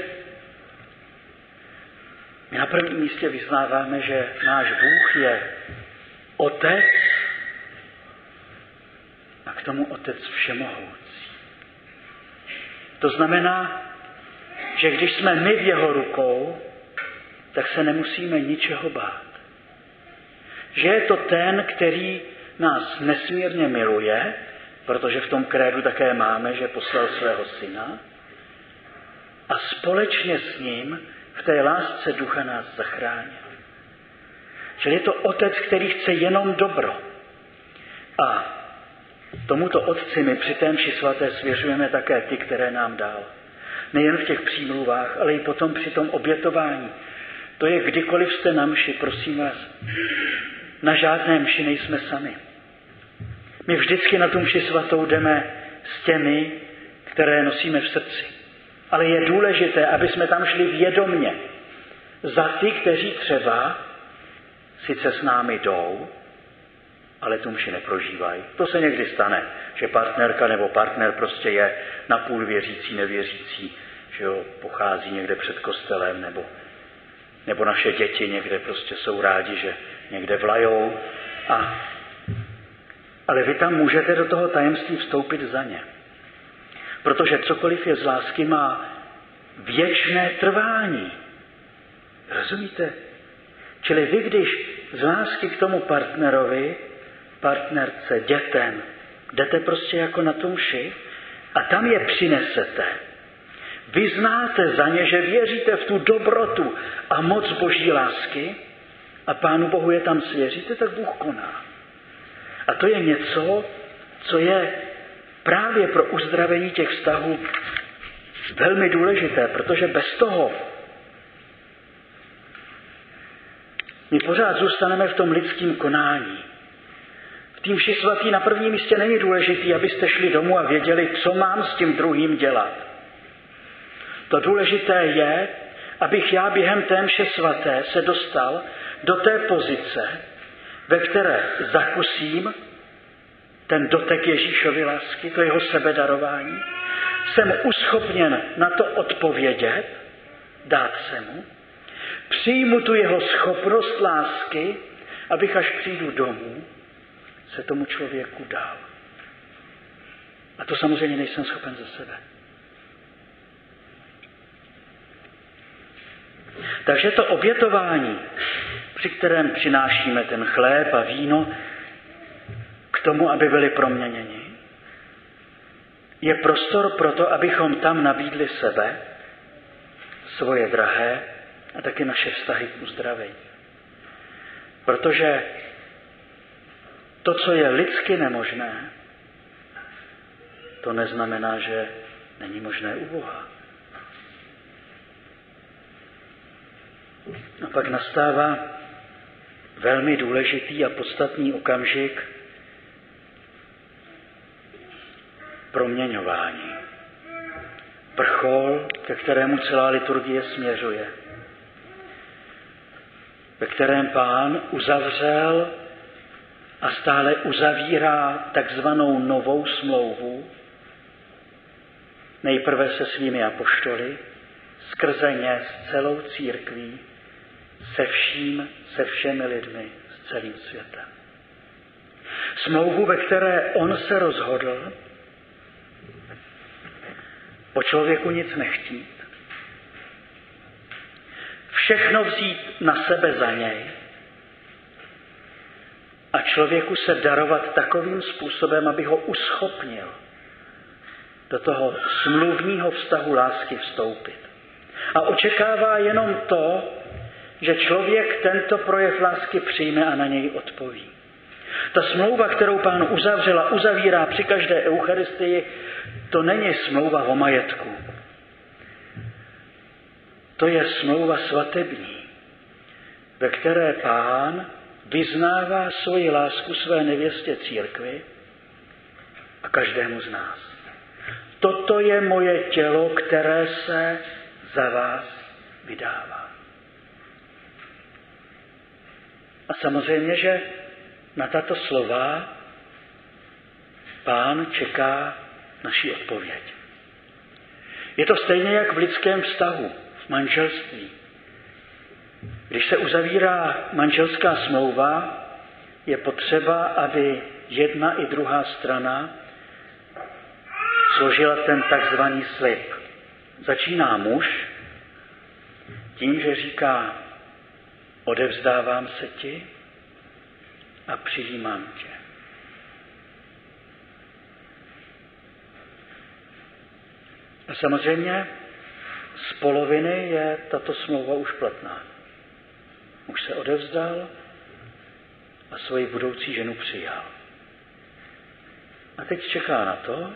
my na prvním místě vyznáváme, že náš Bůh je Otec a k tomu Otec všemohoucí. To znamená, že když jsme my v jeho rukou, tak se nemusíme ničeho bát. Že je to ten, který nás nesmírně miluje, protože v tom krédu také máme, že poslal svého syna a společně s ním v té lásce ducha nás zachránil. Čili je to Otec, který chce jenom dobro. A tomuto Otci my při té mši svaté svěřujeme také ty, které nám dal. Nejen v těch přímluvách, ale i potom při tom obětování. To je kdykoliv jste na mši, prosím vás. Na žádné mši nejsme sami. My vždycky na tu mši svatou jdeme s těmi, které nosíme v srdci. Ale je důležité, aby jsme tam šli vědomně. Za ty, kteří třeba sice s námi jdou, ale tu mši neprožívají. To se někdy stane, že partnerka nebo partner prostě je napůl věřící, nevěřící, že jo, pochází někde před kostelem, nebo naše děti někde prostě jsou rádi, že někde vlajou. Ale vy tam můžete do toho tajemství vstoupit za ně. Protože cokoliv je z lásky, má věčné trvání. Rozumíte? Čili vy, když z lásky k tomu partnerovi, partnerce, dětem, jdete prostě jako na tu mši, a tam je přinesete, vyznáte za ně, že věříte v tu dobrotu a moc Boží lásky a Pánu Bohu je tam svěříte, tak Bůh koná. A to je něco, co je právě pro uzdravení těch vztahů velmi důležité, protože bez toho my pořád zůstaneme v tom lidském konání. V té mši svatý na prvním místě není důležitý, abyste šli domů a věděli, co mám s tím druhým dělat. To důležité je, abych já během té mše svaté se dostal do té pozice, ve které zakusím ten dotek Ježíšovy lásky, to jeho sebedarování. Jsem uschopněn na to odpovědět, dát se mu. Přijmu tu jeho schopnost lásky, abych až přijdu domů, se tomu člověku dal. A to samozřejmě nejsem schopen ze sebe. Takže to obětování, při kterém přinášíme ten chléb a víno k tomu, aby byli proměněni, je prostor pro to, abychom tam nabídli sebe, svoje drahé a taky naše vztahy k uzdravení. Protože to, co je lidsky nemožné, to neznamená, že není možné u Boha. A pak nastává velmi důležitý a podstatný okamžik proměňování. Vrchol, ke kterému celá liturgie směřuje. Ve kterém Pán uzavřel a stále uzavírá takzvanou novou smlouvu, nejprve se svými apoštoly, skrze ně s celou církví, se všemi lidmi, s celým světem. Smlouvu, ve které on se rozhodl po člověku nic nechtít, všechno vzít na sebe za něj a člověku se darovat takovým způsobem, aby ho uschopnil do toho smluvního vztahu lásky vstoupit. A očekává jenom to, že člověk tento projev lásky přijme a na něj odpoví. Ta smlouva, kterou Pán uzavřel a uzavírá při každé eucharistii, to není smlouva o majetku. To je smlouva svatební, ve které Pán vyznává svoji lásku své nevěstě církvi a každému z nás. Toto je moje tělo, které se za vás vydává. A samozřejmě, že na tato slova Pán čeká naši odpověď. Je to stejně jak v lidském vztahu, v manželství. Když se uzavírá manželská smlouva, je potřeba, aby jedna i druhá strana složila ten takzvaný slib. Začíná muž tím, že říká, odevzdávám se ti a přijímám tě. A samozřejmě z poloviny je tato smlouva už platná. Muž se odevzdal a svoji budoucí ženu přijal. A teď čeká na to,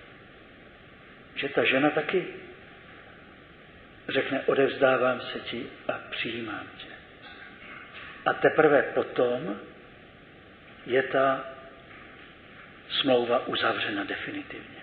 že ta žena taky řekne, odevzdávám se ti a přijímám tě. A teprve potom je ta smlouva uzavřena definitivně.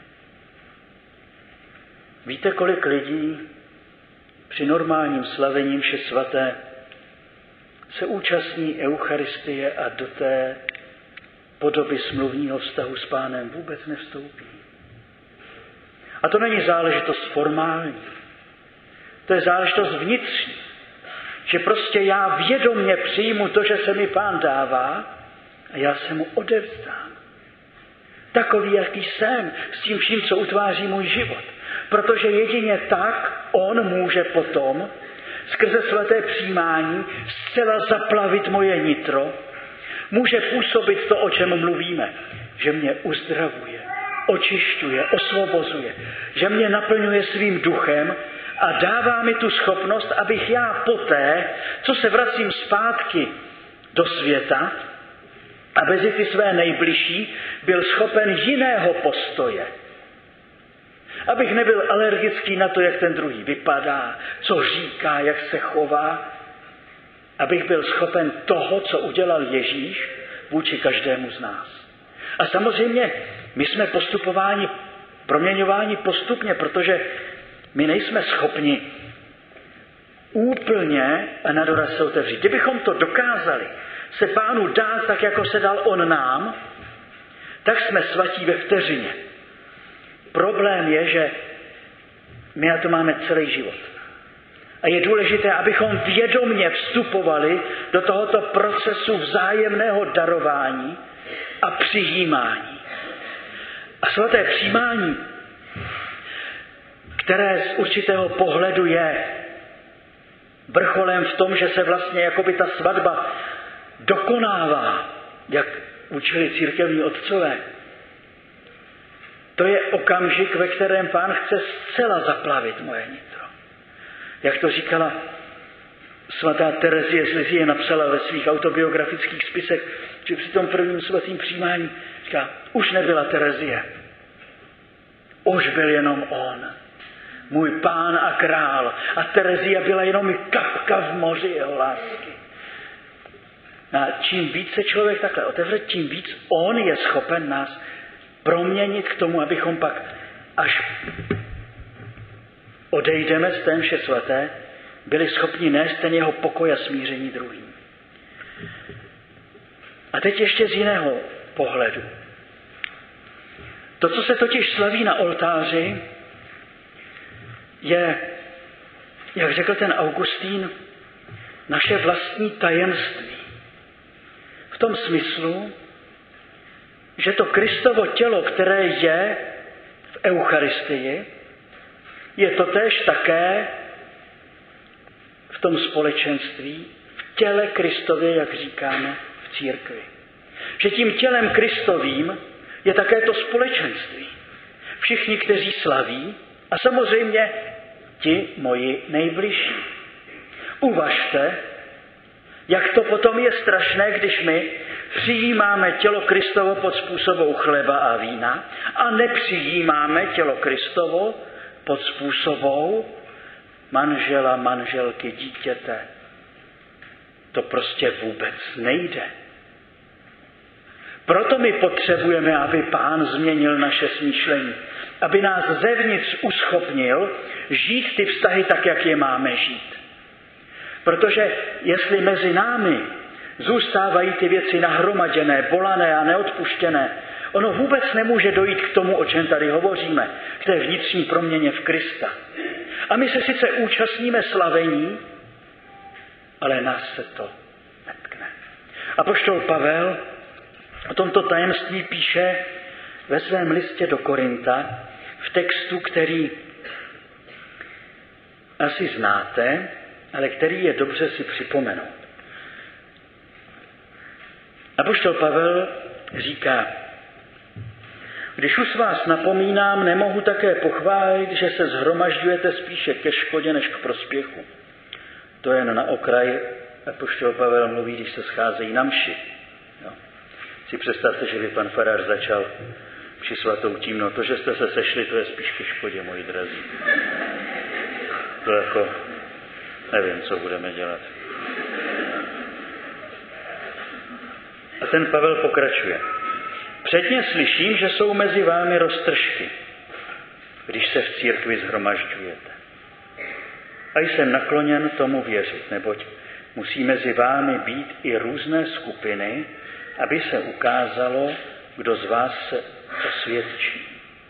Víte, kolik lidí při normálním slavení mše svaté se účastní eucharistie a do té podoby smluvního vztahu s Pánem vůbec nevstoupí? A to není záležitost formální. To je záležitost vnitřní. Že prostě já vědomě přijmu to, že se mi Pán dává a já se mu odevzdám. Takový, jaký jsem, s tím vším, co utváří můj život. Protože jedině tak on může potom skrze svaté přijímání zcela zaplavit moje nitro, může působit to, o čem mluvíme, že mě uzdravuje, očišťuje, osvobozuje, že mě naplňuje svým duchem a dává mi tu schopnost, abych já poté, co se vracím zpátky do světa a mezi ty své nejbližší, byl schopen jiného postoje. Abych nebyl alergický na to, jak ten druhý vypadá, co říká, jak se chová, abych byl schopen toho, co udělal Ježíš vůči každému z nás. A samozřejmě my jsme proměňováni postupně, protože my nejsme schopni úplně na doraz se otevřít. Kdybychom to dokázali se Pánu dát tak, jako se dal on nám, tak jsme svatí ve vteřině. Problém je, že my na to máme celý život. A je důležité, abychom vědomě vstupovali do tohoto procesu vzájemného darování a přijímání. A svaté přijímání, které z určitého pohledu je vrcholem v tom, že se vlastně jakoby ta svatba dokonává, jak učili církevní otcové. To je okamžik, ve kterém Pán chce zcela zaplavit moje nitro. Jak to říkala svatá Terezie z Lizie, napsala ve svých autobiografických spisech, že při tom prvním svatým přijímání říká, už nebyla Terezie, už byl jenom on, můj Pán a král. A Terezia byla jenom kapka v moři jeho lásky. A čím víc se člověk takhle otevře, tím víc on je schopen nás proměnit k tomu, abychom pak, až odejdeme z té mše svaté, byli schopni nést ten jeho pokoj a smíření druhým. A teď ještě z jiného pohledu. To, co se totiž slaví na oltáři, je, jak řekl ten Augustín, naše vlastní tajemství. V tom smyslu, že to Kristovo tělo, které je v Eucharistii, je totéž také v tom společenství, v těle Kristově, jak říkáme v církvi. Že tím tělem Kristovým je také to společenství. Všichni, kteří slaví, a samozřejmě ti moji nejbližší. Uvažte, jak to potom je strašné, když my přijímáme tělo Kristovo pod způsobou chleba a vína a nepřijímáme tělo Kristovo pod způsobou manžela, manželky, dítěte. To prostě vůbec nejde. Proto my potřebujeme, aby Pán změnil naše smýšlení, aby nás zevnitř uschopnil žít ty vztahy tak, jak je máme žít. Protože jestli mezi námi zůstávají ty věci nahromaděné, bolané a neodpuštěné, ono vůbec nemůže dojít k tomu, o čem tady hovoříme, k té vnitřní proměně v Krista. A my se sice účastníme slavení, ale nás se to netkne. Apoštol Pavel o tomto tajemství píše ve svém listě do Korinta v textu, který asi znáte, ale který je dobře si připomenout. Apoštol Pavel říká, když už vás napomínám, nemohu také pochválit, že se shromažďujete spíše ke škodě než k prospěchu. To jen na okraj apoštol Pavel mluví, když se scházejí na mši. Jo. Si představte, že by pan farář začal mši svatou tím, no to, že jste se sešli, to je spíš ke škodě, moji drazí. To jako, nevím, co budeme dělat. A ten Pavel pokračuje. Předně slyším, že jsou mezi vámi roztržky, když se v církvi shromažďujete. A jsem nakloněn tomu věřit, neboť musí mezi vámi být i různé skupiny, aby se ukázalo, kdo z vás se osvědčí.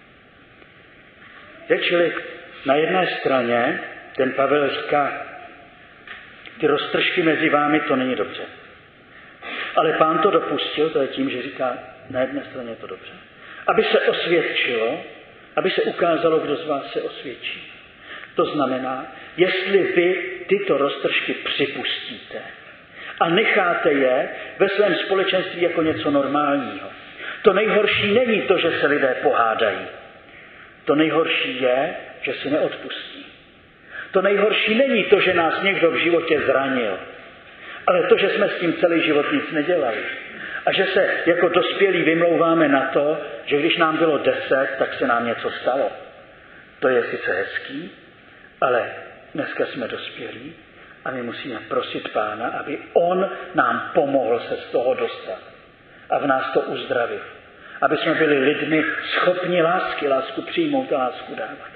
Čili na jedné straně ten Pavel říká, ty roztržky mezi vámi, to není dobře. Ale Pán to dopustil, to je tím, že říká, na jedné straně je to dobře. Aby se osvědčilo, aby se ukázalo, kdo z vás se osvědčí. To znamená, jestli vy tyto roztržky připustíte a necháte je ve svém společenství jako něco normálního, To nejhorší není to, že se lidé pohádají. To nejhorší je, že si neodpustí. To nejhorší není to, že nás někdo v životě zranil, ale to, že jsme s tím celý život nic nedělali. A že se jako dospělí vymlouváme na to, že když nám bylo 10, tak se nám něco stalo. To je sice hezký, ale dneska jsme dospělí a my musíme prosit Pána, aby on nám pomohl se z toho dostat a v nás to uzdravil. Aby jsme byli lidmi schopni lásku přijmout a lásku dávat.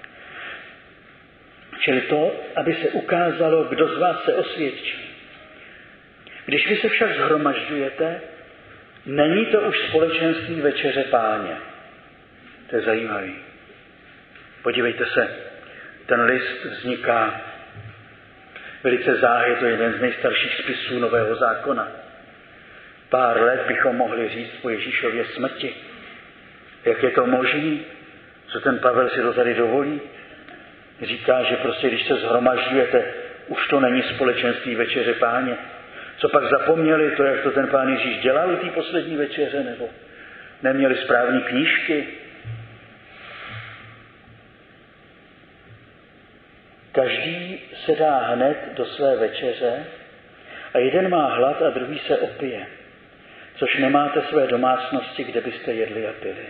Čili to, aby se ukázalo, kdo z vás se osvědčí. Když vy se však shromažďujete, není to už společenství večeře Páně. To je zajímavý. Podívejte se, ten list vzniká velice záhy, to je jeden z nejstarších spisů Nového zákona. Pár let bychom mohli říct po Ježíšově smrti. Jak je to možné, co ten Pavel si to tady dovolí? Říká, že prostě když se shromažďujete, už to není společenství večeře Páně. Co pak zapomněli to, jak to ten Pán Ježíš dělal té poslední večeře, nebo neměli správní knížky? Každý se dá hned do své večeře a jeden má hlad a druhý se opije, což nemáte své domácnosti, kde byste jedli a pili.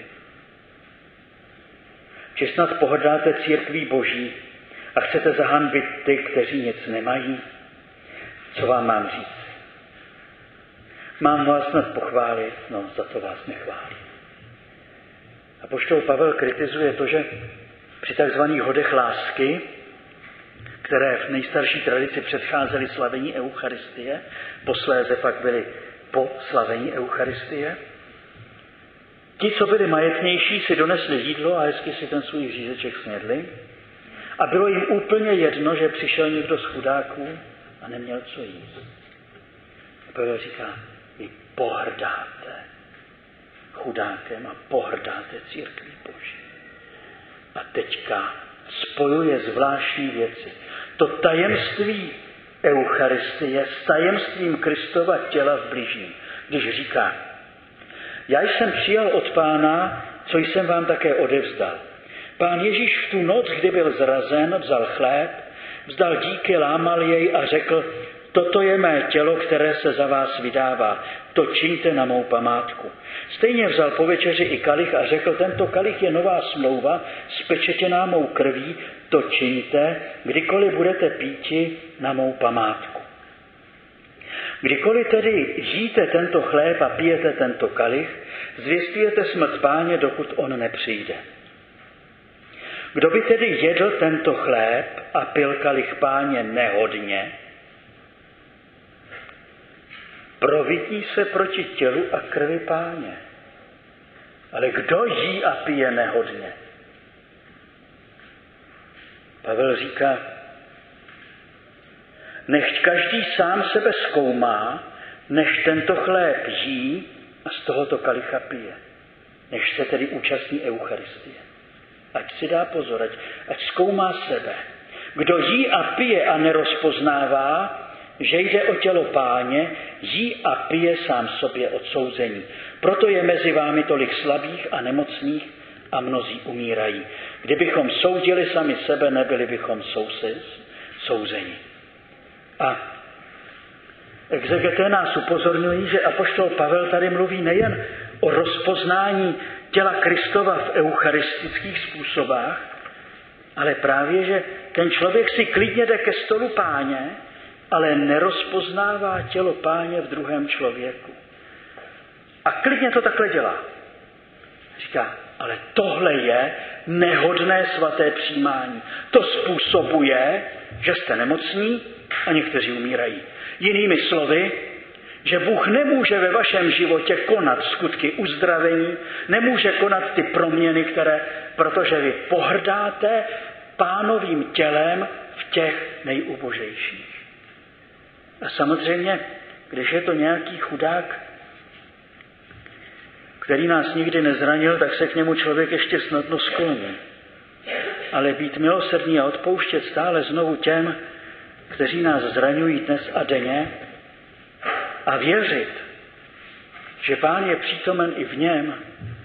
Či snad pohrdáte církví Boží a chcete zahanbit ty, kteří nic nemají? Co vám mám říct? Mám vás snad pochválit, no za to vás nechválím. Apoštol Pavel kritizuje to, že při takzvaných hodech lásky, které v nejstarší tradici předcházely slavení Eucharistie, posléze pak byly po slavení Eucharistie, ti, co byli majetnější, si donesli jídlo a hezky si ten svůj řízeček snědli a bylo jim úplně jedno, že přišel někdo z chudáků a neměl co jíst. A Pavel říká, vy pohrdáte chudákem a pohrdáte církví Boží. A teďka spojuje zvláštní věci. To tajemství Eucharistie s tajemstvím Kristova těla v bližním. Když říká, já jsem přijal od Pána, co jsem vám také odevzdal. Pán Ježíš v tu noc, kdy byl zrazen, vzal chléb, vzdal díky, lámal jej a řekl, toto je mé tělo, které se za vás vydává, to čiňte na mou památku. Stejně vzal po večeři i kalich a řekl, tento kalich je nová smlouva, spečetěná mou krví, to čiňte, kdykoliv budete píti na mou památku. Kdykoliv tedy jíte tento chléb a pijete tento kalich, zvěstujete smrt Páně, dokud on nepřijde. Kdo by tedy jedl tento chléb a pil kalich Páně nehodně, providí se proti tělu a krvi Páně. Ale kdo jí a pije nehodně? Pavel říká, nechť každý sám sebe zkoumá, než tento chléb jí a z tohoto kalicha pije. Než se tedy účastní Eucharistie. Ať si dá pozor, ať zkoumá sebe. Kdo jí a pije a nerozpoznává, že jde o tělo Páně, jí a pije sám sobě odsouzení. Proto je mezi vámi tolik slabých a nemocných a mnozí umírají. Kdybychom soudili sami sebe, nebyli bychom souzeni. A exegeté nás upozorňují, že apoštol Pavel tady mluví nejen o rozpoznání těla Kristova v eucharistických způsobách, ale právě, že ten člověk si klidně jde ke stolu Páně, ale nerozpoznává tělo Páně v druhém člověku. A klidně to takhle dělá. Říká, ale tohle je nehodné svaté přijímání. To způsobuje, že jste nemocní a někteří umírají. Jinými slovy, že Bůh nemůže ve vašem životě konat skutky uzdravení, nemůže konat ty proměny, protože vy pohrdáte Pánovým tělem v těch nejubožejších. A samozřejmě, když je to nějaký chudák, který nás nikdy nezranil, tak se k němu člověk ještě snadno skloní. Ale být milosrdný a odpouštět stále znovu těm, kteří nás zraňují dnes a denně, a věřit, že Pán je přítomen i v něm,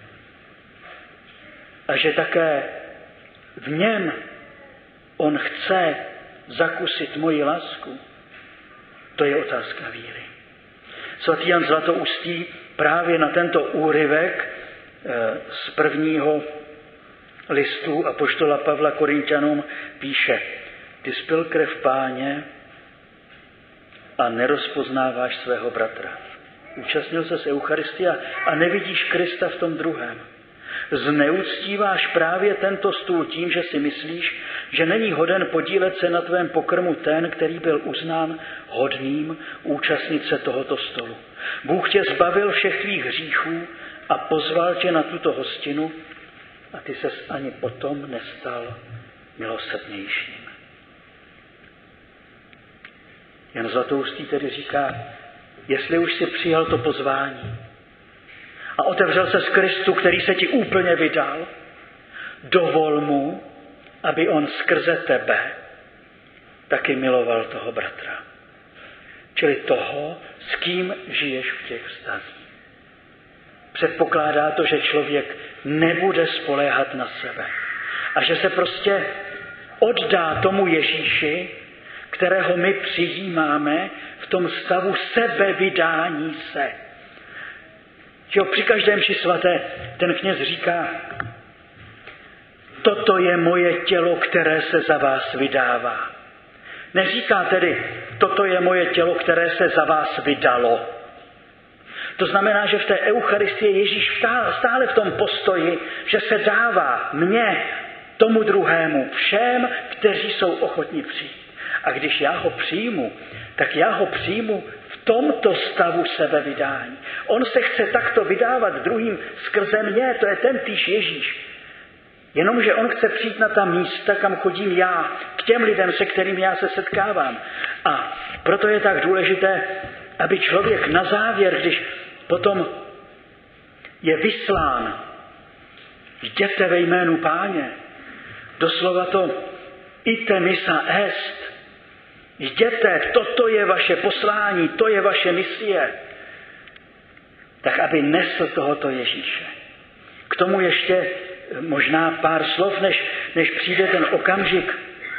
a že také v něm on chce zakusit moji lásku, to je otázka víry. Svatý Jan Zlatoustý právě na tento úryvek z prvního listu apoštola Pavla Korinťanům píše: ty spil krev Páně a nerozpoznáváš svého bratra. Účastnil se Eucharistia a nevidíš Krista v tom druhém. Zneuctíváš právě tento stůl tím, že si myslíš, že není hoden podílet se na tvém pokrmu ten, který byl uznán hodným účastnit se tohoto stolu. Bůh tě zbavil všech tvých hříchů a pozval tě na tuto hostinu a ty ses ani potom nestal milosrdnějším. Jan Zlatoustý tedy říká, jestli už si přijal to pozvání a otevřel se s Kristu, který se ti úplně vydal, dovol mu, aby on skrze tebe taky miloval toho bratra. Čili toho, s kým žiješ v těch vztazích. Předpokládá to, že člověk nebude spoléhat na sebe a že se prostě oddá tomu Ježíši, kterého my přijímáme v tom stavu sebevydání se. Že při každém mši svaté ten kněz říká, toto je moje tělo, které se za vás vydává. Neříká tedy, toto je moje tělo, které se za vás vydalo. To znamená, že v té Eucharistii Ježíš stále v tom postoji, že se dává mně, tomu druhému, všem, kteří jsou ochotní přijít. A když já ho přijmu, tak já ho přijmu v tomto stavu sebevydání. On se chce takto vydávat druhým skrze mě, to je ten týž Ježíš. Jenomže on chce přijít na ta místa, kam chodím já, k těm lidem, se kterými já se setkávám. A proto je tak důležité, aby člověk na závěr, když potom je vyslán, jděte ve jménu Páně, doslova to ite missa est, jděte, toto je vaše poslání, to je vaše misie, tak aby nesl tohoto Ježíše. K tomu ještě možná pár slov, než přijde ten okamžik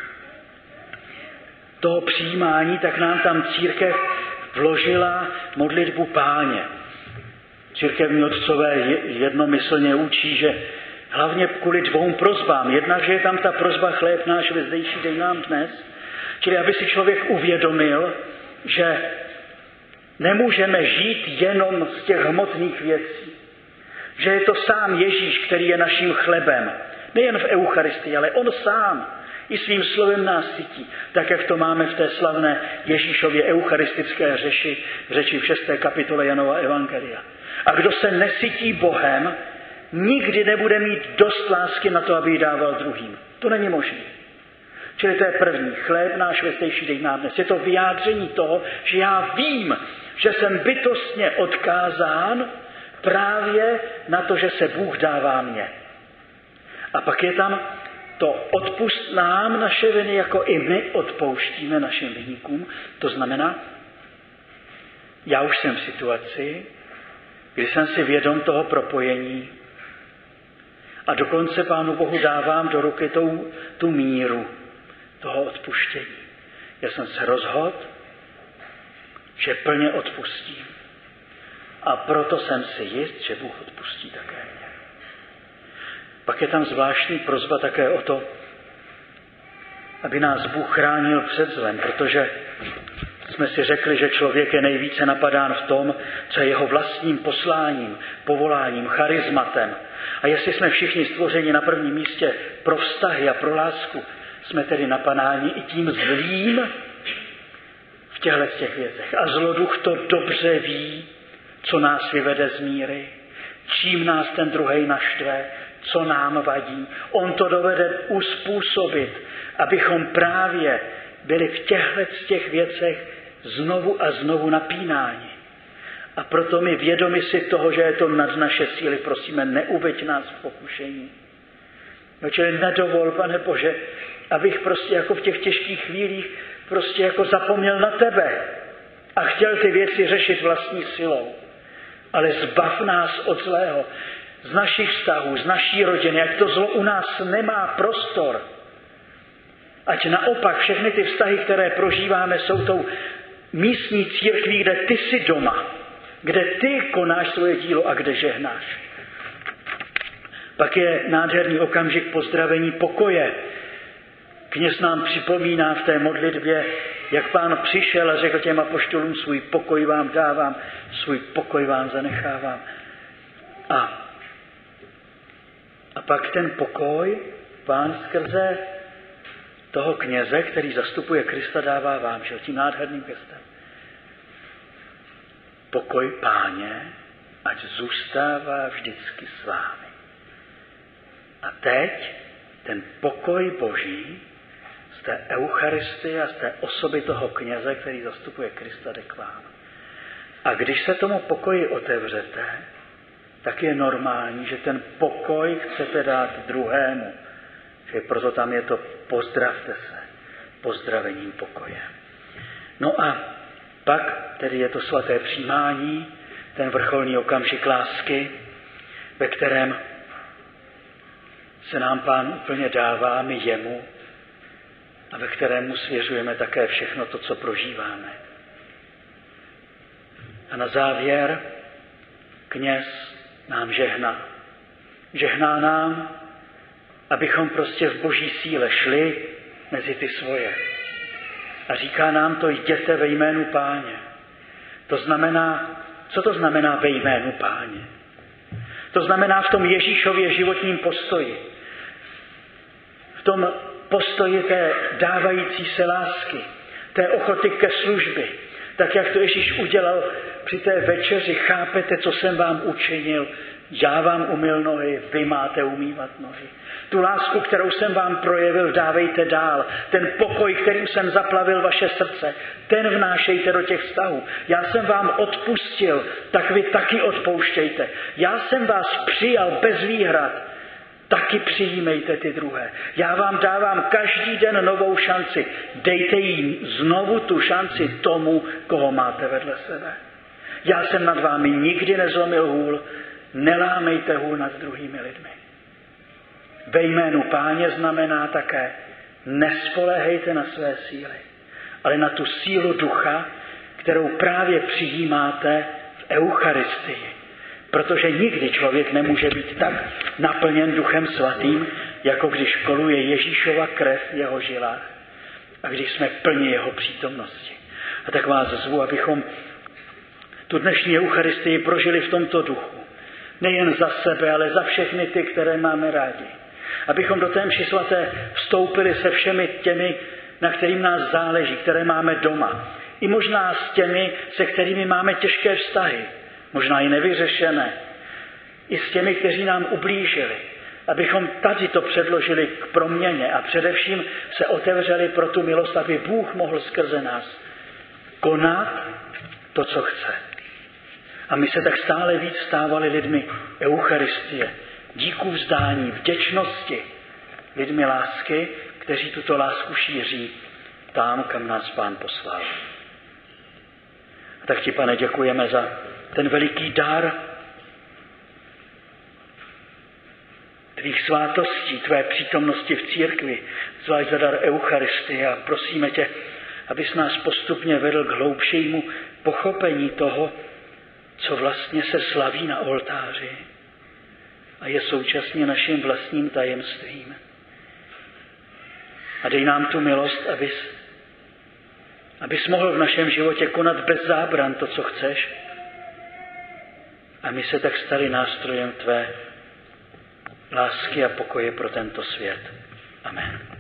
toho přijímání, tak nám tam církev vložila modlitbu Páně. Církevní otcové jednomyslně učí, že hlavně kvůli dvou prosbám. Jedna, že je tam ta prosba chléb náš vezdejší dej nám dnes, čili aby si člověk uvědomil, že nemůžeme žít jenom z těch hmotných věcí. Že je to sám Ježíš, který je naším chlebem. Nejen v Eucharistii, ale on sám i svým slovem nás sytí. Tak, jak to máme v té slavné Ježíšově eucharistické řeči v 6. kapitole Janova evangelia. A kdo se nesytí Bohem, nikdy nebude mít dost lásky na to, aby ji dával druhým. To není možné. Čili to je první. Chléb náš vezdejší dej nám dnes. Je to vyjádření toho, že já vím, že jsem bytostně odkázán právě na to, že se Bůh dává mně. A pak je tam to odpusť nám naše viny, jako i my odpouštíme našim viníkům. To znamená, já už jsem v situaci, kdy jsem si vědom toho propojení a dokonce Pánu Bohu dávám do ruky tu míru toho odpuštění. Já jsem se rozhodl, že plně odpustím. A proto jsem si jist, že Bůh odpustí také mě. Pak je tam zvláštní prosba také o to, aby nás Bůh chránil před zlem, protože jsme si řekli, že člověk je nejvíce napadán v tom, co je jeho vlastním posláním, povoláním, charizmatem. A jestli jsme všichni stvořeni na prvním místě pro vztahy a pro lásku, jsme tedy napadáni i tím zlým v těchto věcech. A zloduch to dobře ví, co nás vyvede z míry, čím nás ten druhej naštve, co nám vadí. On to dovede uspůsobit, abychom právě byli v těch věcech znovu a znovu napínáni. A proto my vědomi si toho, že je to nad naše síly, prosíme, neuveď nás v pokušení. No, čili nedovol, Pane Bože, abych prostě jako v těch těžkých chvílích prostě jako zapomněl na tebe a chtěl ty věci řešit vlastní silou. Ale zbav nás od zlého. z našich vztahů, z naší rodiny, ať to zlo u nás nemá prostor. Ať naopak všechny ty vztahy, které prožíváme, jsou tou místní církví, kde ty jsi doma, kde ty konáš svoje dílo a kde žehnáš. Pak je nádherný okamžik pozdravení pokoje. Kněz nám připomíná v té modlitbě, jak Pán přišel a řekl těm apoštolům, svůj pokoj vám dávám, svůj pokoj vám zanechávám. A pak ten pokoj Pán skrze toho kněze, který zastupuje Krista, dává vám, že tím nádherným gestem. Pokoj Páně, ať zůstává vždycky s vámi. A teď ten pokoj Boží z té Eucharistie a z té osoby toho kněze, který zastupuje Krista, jde k vám. A když se tomu pokoji otevřete, tak je normální, že ten pokoj chcete dát druhému. Že proto tam je to pozdravte se, pozdravením pokoje. No a pak tedy je to svaté přijímání, ten vrcholný okamžik lásky, ve kterém se nám Pán úplně dává, my jemu, a ve kterém mu svěřujeme také všechno to, co prožíváme. A na závěr kněz nám žehná. Žehná nám, abychom prostě v Boží síle šli mezi ty svoje. A říká nám to, jděte ve jménu Páně. To znamená, co to znamená ve jménu Páně? To znamená v tom Ježíšově životním postoji. V tom postoji té dávající se lásky, té ochoty ke službě. Tak, jak to Ježíš udělal při té večeři, chápete, co jsem vám učinil? Já vám umyl nohy, vy máte umývat nohy. Tu lásku, kterou jsem vám projevil, dávejte dál. Ten pokoj, kterým jsem zaplavil vaše srdce, ten vnášejte do těch vztahů. Já jsem vám odpustil, tak vy taky odpouštějte. Já jsem vás přijal bez výhrad, taky přijímejte ty druhé. Já vám dávám každý den novou šanci. Dejte jí znovu tu šanci tomu, koho máte vedle sebe. Já jsem nad vámi nikdy nezlomil hůl, nelámejte hůl nad druhými lidmi. Ve jménu Páně znamená také, nespoléhejte na své síly, ale na tu sílu ducha, kterou právě přijímáte v Eucharistii. Protože nikdy člověk nemůže být tak naplněn Duchem Svatým, jako když koluje Ježíšova krev v jeho žilách a když jsme plni jeho přítomnosti. A tak vás zvu, abychom tu dnešní Eucharistii prožili v tomto duchu. Nejen za sebe, ale za všechny ty, které máme rádi. Abychom do té mši svaté vstoupili se všemi těmi, na kterým nás záleží, které máme doma. I možná s těmi, se kterými máme těžké vztahy, možná i nevyřešené. I s těmi, kteří nám ublížili. Abychom tady to předložili k proměně a především se otevřeli pro tu milost, aby Bůh mohl skrze nás konat to, co chce. A my se tak stále víc stávali lidmi Eucharistie, díků vzdání, vděčnosti, lidmi lásky, kteří tuto lásku šíří tam, kam nás Pán poslal. A tak ti, Pane, děkujeme za ten veliký dar tvých svátostí, tvé přítomnosti v církvi, zvlášť za dar Eucharistie, a prosíme tě, abys nás postupně vedl k hloubšímu pochopení toho, co vlastně se slaví na oltáři a je současně naším vlastním tajemstvím. A dej nám tu milost, abys mohl v našem životě konat bez zábran to, co chceš, a my se tak stali nástrojem tvé lásky a pokoje pro tento svět. Amen.